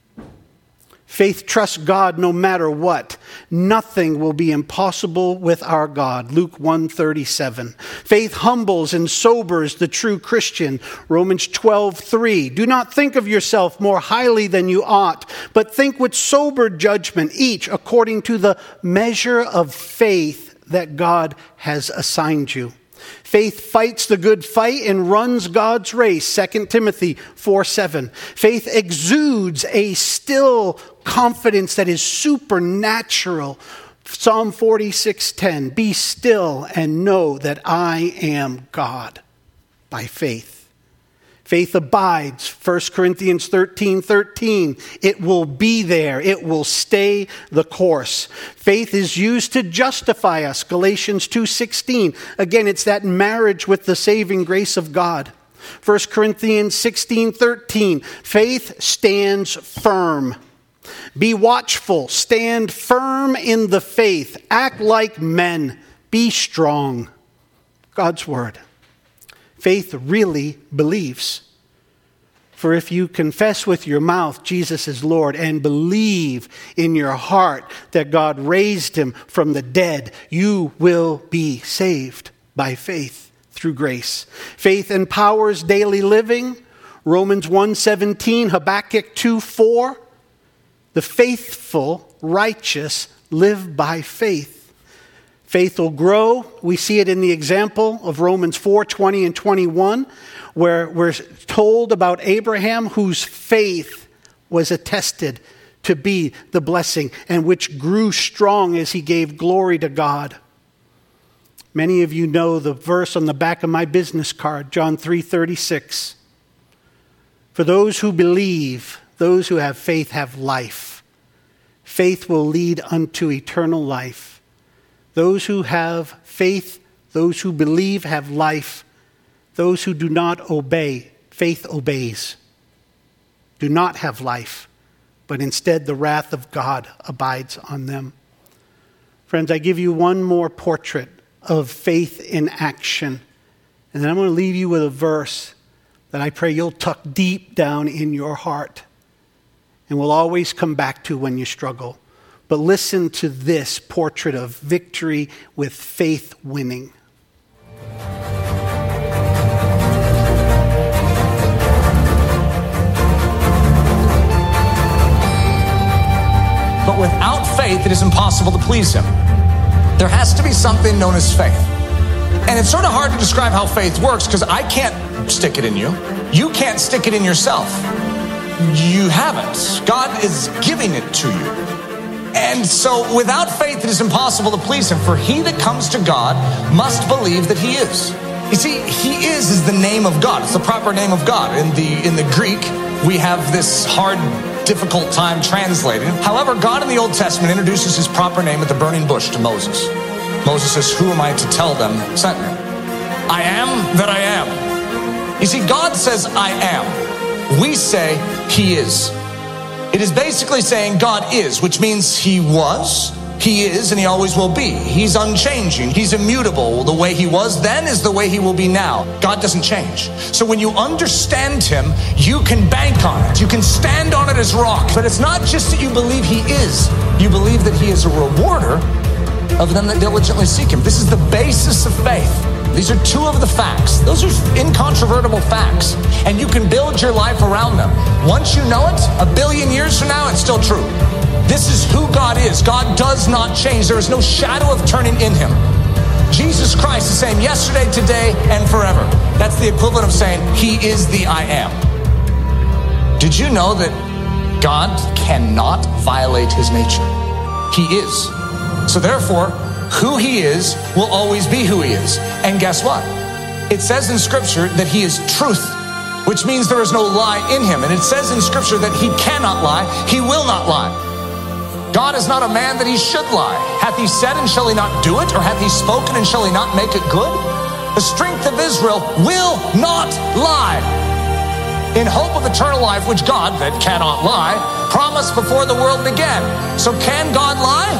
Speaker 1: Faith trusts God no matter what. Nothing will be impossible with our God. Luke one thirty-seven. Faith humbles and sobers the true Christian. Romans twelve three. Do not think of yourself more highly than you ought, but think with sober judgment, each according to the measure of faith that God has assigned you. Faith fights the good fight and runs God's race. Second Timothy four seven. Faith exudes a still confidence that is supernatural. Psalm forty-six ten. Be still and know that I am God. By faith. Faith abides. First Corinthians thirteen thirteen. It will be there. It will stay the course. Faith is used to justify us. Galatians two sixteen. Again, it's that marriage with the saving grace of God. First Corinthians sixteen thirteen. Faith stands firm. Be watchful. Stand firm in the faith. Act like men. Be strong. God's word. Faith really believes. For if you confess with your mouth Jesus is Lord and believe in your heart that God raised him from the dead, you will be saved by faith through grace. Faith empowers daily living. Romans one seventeen, Habakkuk two four. The faithful, righteous live by faith. Faith will grow. We see it in the example of Romans four twenty and twenty-one, where we're told about Abraham, whose faith was attested to be the blessing and which grew strong as he gave glory to God. Many of you know the verse on the back of my business card, John three thirty-six. For those who believe, those who have faith have life. Faith will lead unto eternal life. Those who have faith, those who believe have life. Those who do not obey, faith obeys. Do not have life, but instead the wrath of God abides on them. Friends, I give you one more portrait of faith in action. And then I'm going to leave you with a verse that I pray you'll tuck deep down in your heart and will always come back to when you struggle. But listen to this portrait of victory with faith winning.
Speaker 3: But without faith, it is impossible to please him. There has to be something known as faith. And it's sort of hard to describe how faith works because I can't stick it in you. You can't stick it in yourself. You haven't. God is giving it to you. And so without faith, it is impossible to please him. For he that comes to God must believe that he is. You see, he is is the name of God. It's the proper name of God. In the, in the Greek, we have this hard difficult time translating. However, God in the Old Testament introduces his proper name at the burning bush to Moses. Moses says, who am I to tell them sent me? I am that I am. You see, God says, I am. We say, he is. It is basically saying God is, which means he was, he is, and he always will be. He's unchanging. He's immutable. The way he was then is the way he will be now. God doesn't change. So when you understand him, you can bank on it. You can stand on it as rock. But it's not just that you believe he is. You believe that he is a rewarder of them that diligently seek him. This is the basis of faith. These are two of the facts. Those are incontrovertible facts. And you can build your life around them. Once you know it, a billion years from now, it's still true. This is who God is. God does not change. There is no shadow of turning in him. Jesus Christ is the same yesterday, today, and forever. That's the equivalent of saying he is the I am. Did you know that God cannot violate his nature? He is. So therefore, who he is will always be who he is. And guess what? It says in Scripture that he is truth, which means there is no lie in him. And it says in Scripture that he cannot lie. He will not lie. God is not a man that he should lie. Hath he said and shall he not do it? Or hath he spoken and shall he not make it good? The strength of Israel will not lie. In hope of eternal life, which God, that cannot lie, promised before the world began. So can God lie?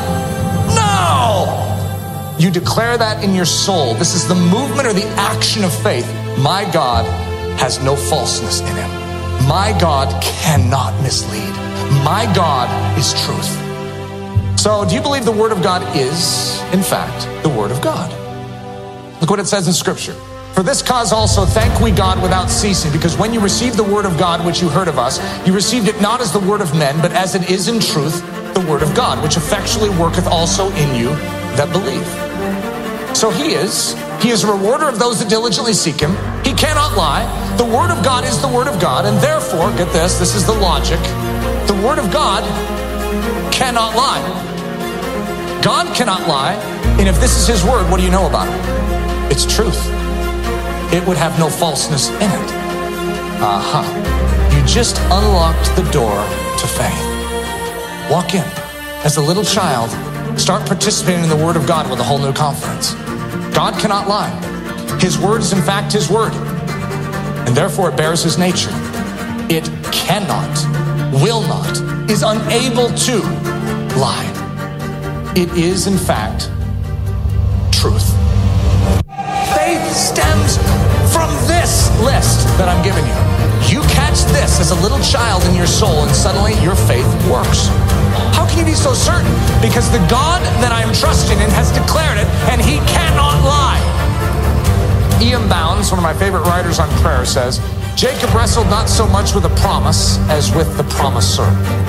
Speaker 3: No! You declare that in your soul. This is the movement or the action of faith. My God has no falseness in him. My God cannot mislead. My God is truth. So do you believe the Word of God is, in fact, the Word of God? Look what it says in Scripture. For this cause also thank we God without ceasing, because when you received the Word of God which you heard of us, you received it not as the word of men, but as it is in truth the Word of God, which effectually worketh also in you that believe. So he is. He is a rewarder of those that diligently seek him. He cannot lie. The Word of God is the Word of God, and therefore, get this, this is the logic, the Word of God cannot lie. God cannot lie, and if this is his word, what do you know about it? It's truth. It would have no falseness in it. Aha. Uh-huh. You just unlocked the door to faith. Walk in. As a little child, start participating in the Word of God with a whole new confidence. God cannot lie. His word is in fact his word, and therefore it bears his nature. It cannot, will not, is unable to lie. It is, in fact, truth. Faith stems from this list that I'm giving you. You catch this as a little child in your soul, and suddenly your faith works. How can you be so certain? Because the God that I am trusting in has declared it, and he cannot lie. E M Bounds, one of my favorite writers on prayer, says, Jacob wrestled not so much with a promise as with the promiser.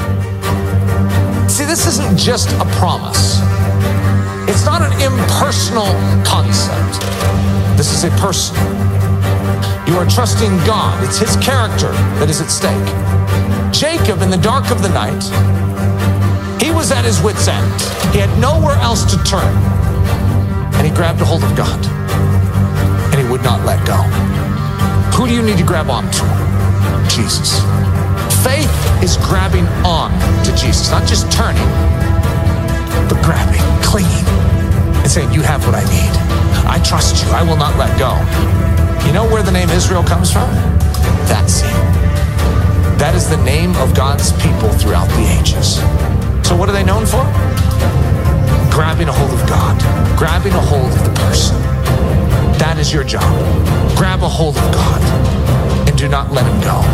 Speaker 3: See, this isn't just a promise. It's not an impersonal concept. This is a person. You are trusting God. It's his character that is at stake. Jacob, in the dark of the night, he was at his wit's end. He had nowhere else to turn. And he grabbed a hold of God. And he would not let go. Who do you need to grab onto? Jesus. Faith is grabbing on to Jesus, not just turning, but grabbing, clinging, and saying, you have what I need. I trust you. I will not let go. You know where the name Israel comes from? That's it. That is the name of God's people throughout the ages. So what are they known for? Grabbing a hold of God, grabbing a hold of the person. That is your job. Grab a hold of God and do not let him go.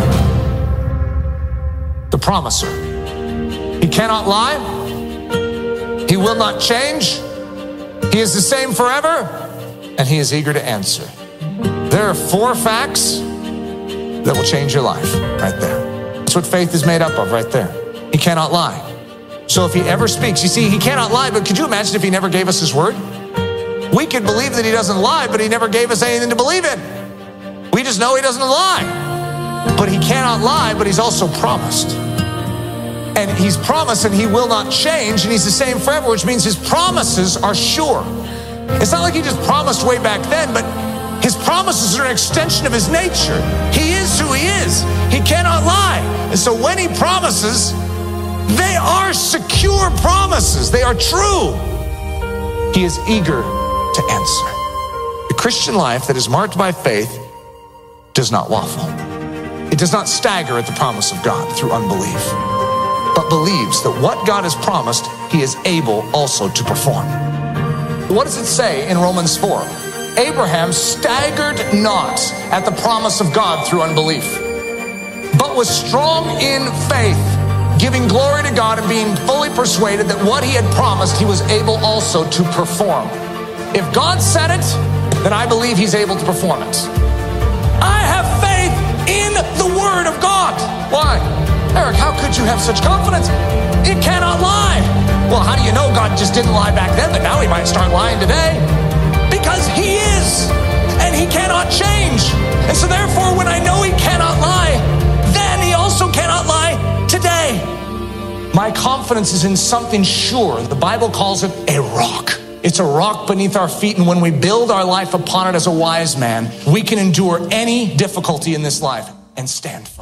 Speaker 3: The promiser. He cannot lie. He will not change. He is the same forever, and he is eager to answer. There are four facts that will change your life right there. That's what faith is made up of right there. He cannot lie. So if he ever speaks, you see, he cannot lie, but could you imagine if he never gave us his word? We could believe that he doesn't lie, but he never gave us anything to believe in. We just know he doesn't lie. But he cannot lie, but he's also promised. And he's promised and he will not change, and he's the same forever, which means his promises are sure. It's not like he just promised way back then, but his His promises are an extension of his nature. He is who he is. He cannot lie. And so when he promises, they are secure promises. They are true. He is eager to answer. The Christian life that is marked by faith does not waffle. It does not stagger at the promise of God through unbelief, but believes that what God has promised, he is able also to perform. What does it say in Romans four? Abraham staggered not at the promise of God through unbelief, but was strong in faith, giving glory to God and being fully persuaded that what he had promised, he was able also to perform. If God said it, then I believe he's able to perform it. I have faith in the word of God. Why? Eric, how could you have such confidence? It cannot lie. Well, how do you know God just didn't lie back then, but now he might start lying today? Because he is, and he cannot change. And so therefore, when I know he cannot lie, then he also cannot lie today. My confidence is in something sure. The Bible calls it a rock. It's a rock beneath our feet, and when we build our life upon it as a wise man, we can endure any difficulty in this life and stand firm.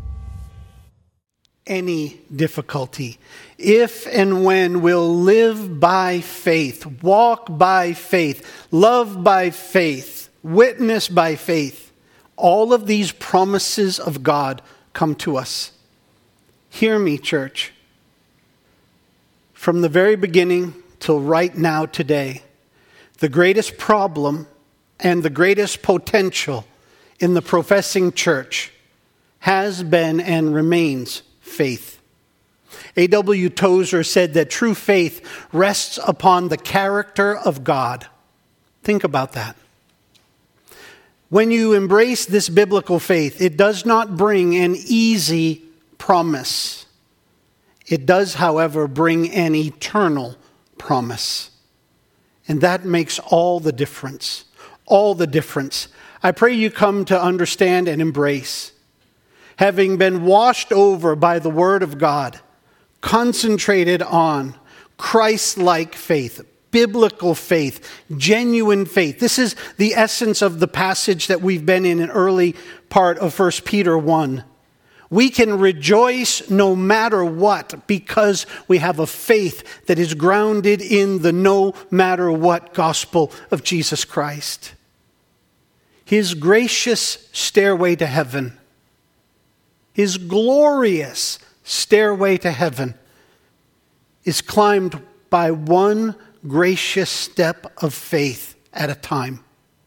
Speaker 1: Any difficulty. If and when we'll live by faith, walk by faith, love by faith, witness by faith, all of these promises of God come to us. Hear me, church. From the very beginning till right now today, the greatest problem and the greatest potential in the professing church has been and remains faith. A W Tozer said that true faith rests upon the character of God. Think about that. When you embrace this biblical faith, it does not bring an easy promise. It does, however, bring an eternal promise. And that makes all the difference. All the difference. I pray you come to understand and embrace. Having been washed over by the Word of God, concentrated on Christ-like faith, biblical faith, genuine faith. This is the essence of the passage that we've been in an early part of First Peter one. We can rejoice no matter what because we have a faith that is grounded in the no matter what gospel of Jesus Christ. His gracious stairway to heaven, his glorious stairway to heaven is climbed by one gracious step of faith at a time.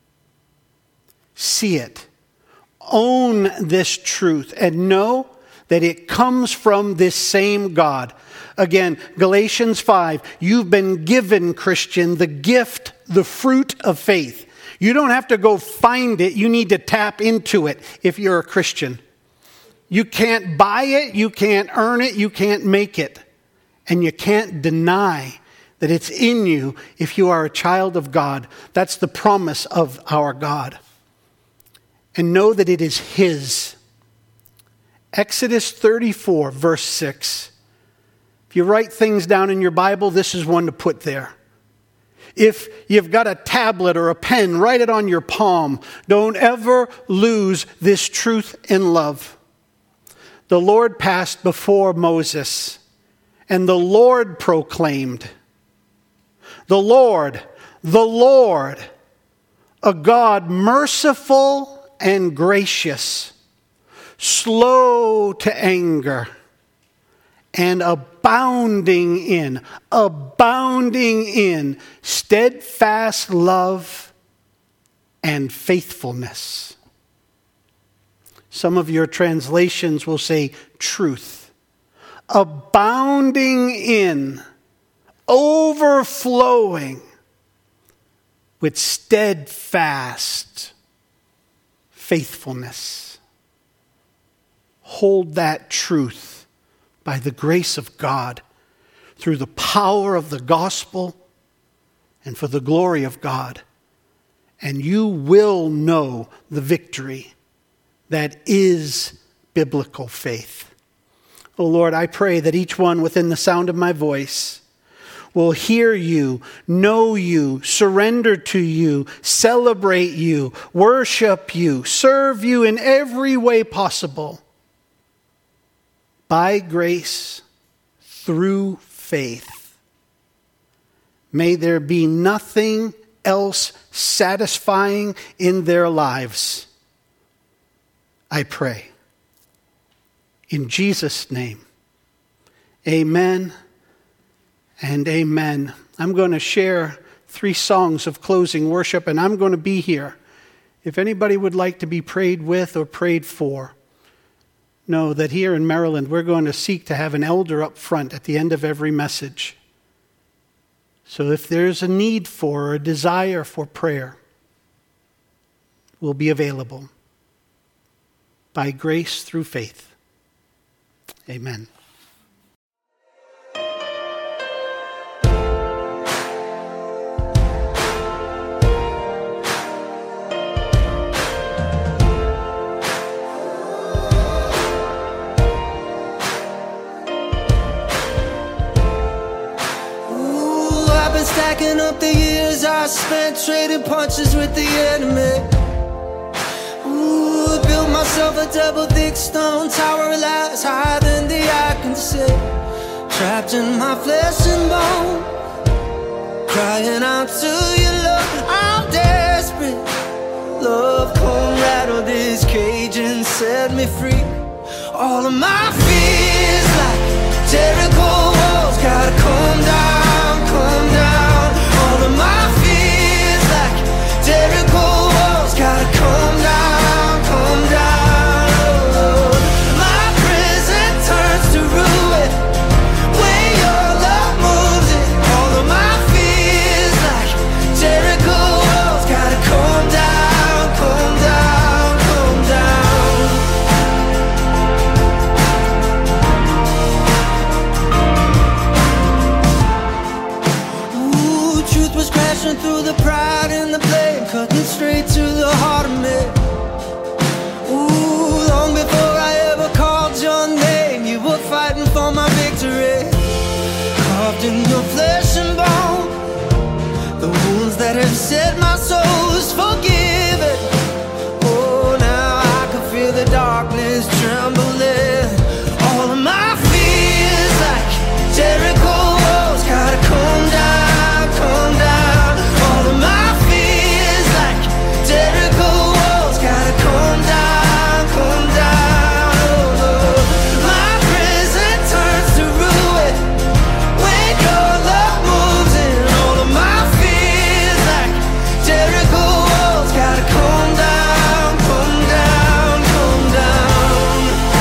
Speaker 1: See it. Own this truth and know that it comes from this same God. Again, Galatians five, you've been given, Christian, the gift, the fruit of faith. You don't have to go find it. You need to tap into it if you're a Christian. You can't buy it, you can't earn it, you can't make it. And you can't deny that it's in you if you are a child of God. That's the promise of our God. And know that it is his. Exodus thirty-four, verse six. If you write things down in your Bible, this is one to put there. If you've got a tablet or a pen, write it on your palm. Don't ever lose this truth and love. The Lord passed before Moses, and the Lord proclaimed, the Lord, the Lord, a God merciful and gracious, slow to anger, and abounding in, abounding in steadfast love and faithfulness. Some of your translations will say truth. Abounding in, overflowing with steadfast faithfulness. Hold that truth by the grace of God through the power of the gospel and for the glory of God. And you will know the victory that is biblical faith. Oh Lord, I pray that each one within the sound of my voice will hear you, know you, surrender to you, celebrate you, worship you, serve you in every way possible. By grace, through faith. May there be nothing else satisfying in their lives. I pray. In Jesus' name, amen and amen. I'm going to share three songs of closing worship, and I'm going to be here. If anybody would like to be prayed with or prayed for, know that here in Maryland, we're going to seek to have an elder up front at the end of every message. So if there's a need for or a desire for prayer, we'll be available. By grace through faith. Amen.
Speaker 4: Stacking up the years I spent trading punches with the enemy. Ooh, built myself a double thick stone tower of lies higher than the eye can see. Trapped in my flesh and bone, crying out to you, love. I'm desperate. Love, come rattle this cage and set me free. All of my fears like Jericho walls gotta come down, come down. All of my fears like Jericho walls gotta come down, come down. Oh, my prison turns to ruin when your love moves it. All of my fears like Jericho walls gotta come down, come down, come down. Ooh, truth was crashing through the pride and the blame, cutting straight to the heart of me. Ooh, long before I ever called your name, you were fighting for my victory. Carved in your flesh and bone, the wounds that have set my soul is forgiven. Oh, now I can feel the darkness trembling. All of my fears like Jericho walls gotta come down, come down. All of my fears like Jericho walls gotta come down, come down. Oh, my prison turns to ruin when your love moves in. All of my fears like Jericho walls gotta come down, come down, come down.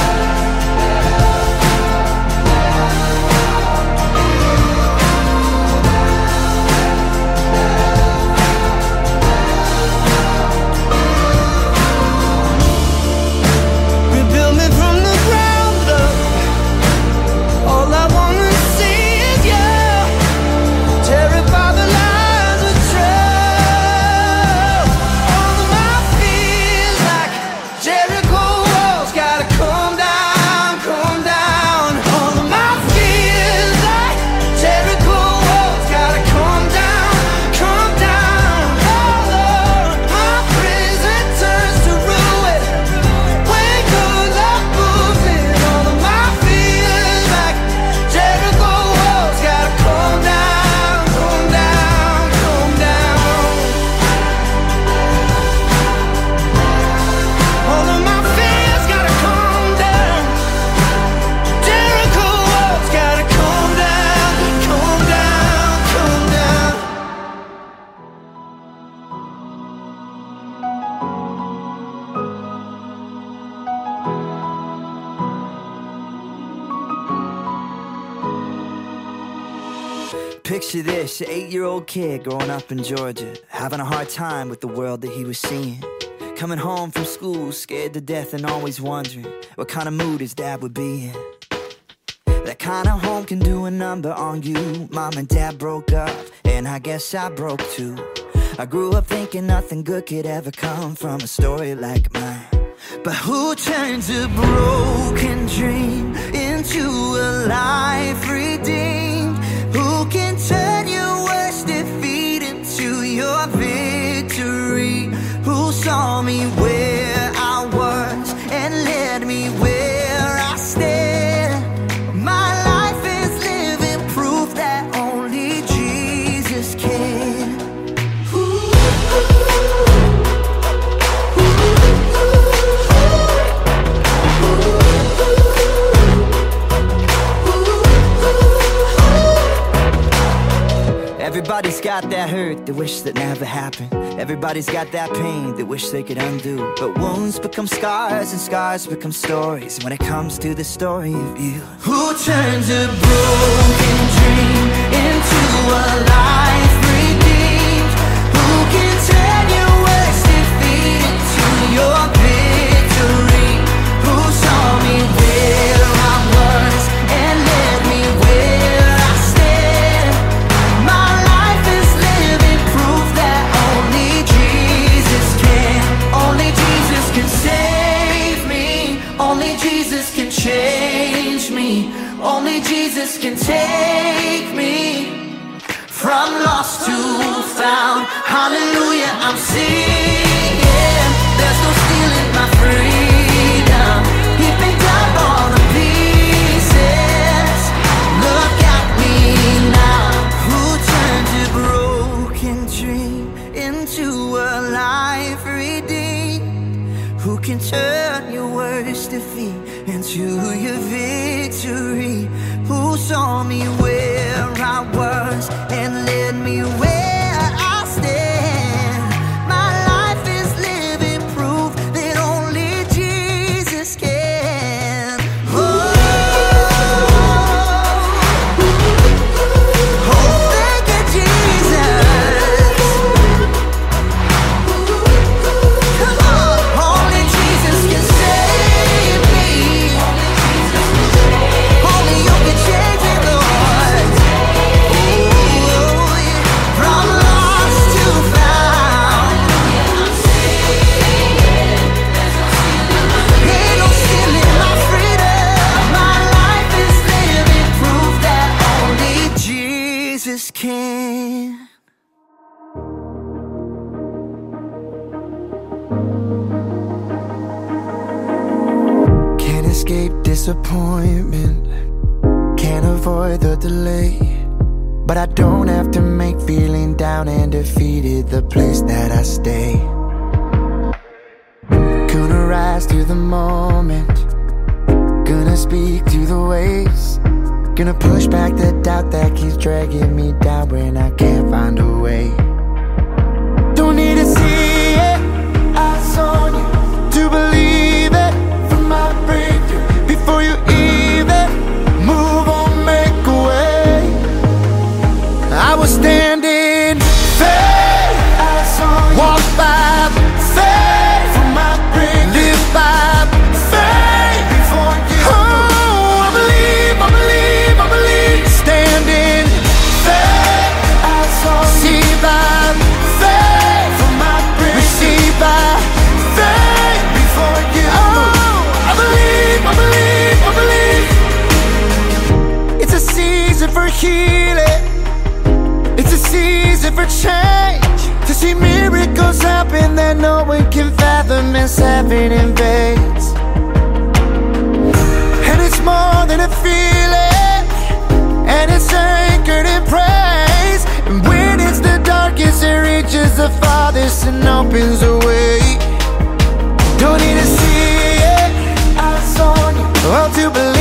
Speaker 4: Rebuild me from the ground up. All I wanna see is you. Terrify the lies of truth. All of my fears like Jericho walls gotta come down, come down. All of my fears like Jericho walls gotta come down, come down. Oh Lord, my prison turns to ruin when your love moves in. All of my fears like Jericho walls gotta come down, come down, come down. All of my fears gotta come down. Jericho walls gotta come down, come down, come down.
Speaker 5: Picture this, an eight-year-old kid growing up in Georgia, having a hard time with the world that he was seeing. Coming home from school, scared to death and always wondering what kind of mood his dad would be in. That kind of home can do a number on you. Mom and dad broke up, and I guess I broke too. I grew up thinking nothing good could ever come from a story like mine. But who turns a broken dream into a life redeemed? Who can turn victory, who saw me where I was and led me where I stand. My life is living proof that only Jesus can. Everybody's got that hurt they wish that never happened. Everybody's got that pain they wish they could undo. But wounds become scars and scars become stories. When it comes to the story of you, who turns a broken dream into a life redeemed, who can turn your worst defeat into your victory, who saw me where I was and led me where I stand. My life is living proof that only Jesus can. Only Jesus can save me. Only Jesus can change me. Only Jesus can take me from lost to found. Hallelujah, I'm singing. There's no stealing my freedom. He picked up all the pieces. Look at me now. Who turned a broken dream into a life redeemed? Who can turn your worst defeat into your victory? Who saw me where I was and led me where I stand? My life is living proof that only Jesus can. Oh, oh, thank you, Jesus. Come on, only Jesus can save me. Only you can change me, Lord. Oh, yeah. From lost to found. Ain't no stealing my freedom. My life is living proof that only Jesus can. Can't escape disappointment, can't avoid the delay. But I don't have to make feeling down and defeated the place that I stay. Gonna rise to the moment, gonna speak to the waves, gonna push back the doubt that keeps dragging me down when I can't find a way. Don't need to see it, eyes on you, to believe it. For my breakthrough, before you even move on, make a way. I was standing faith, eyes on you, walk by faith. For my breakthrough, live by faith. Before you, oh, I believe, I believe, I believe. Standing faith, eyes on you, see by faith. For my breakthrough, receive by faith. Before you, oh, I believe, I believe, I believe. It's a season for healing. It's a season for change. To see miracles happen that no one can fathom as heaven invades. And it's more than a feeling, and it's anchored in praise. And when it's the darkest, it reaches the farthest and opens a way. Don't need to see it, eyes on you, all to believe.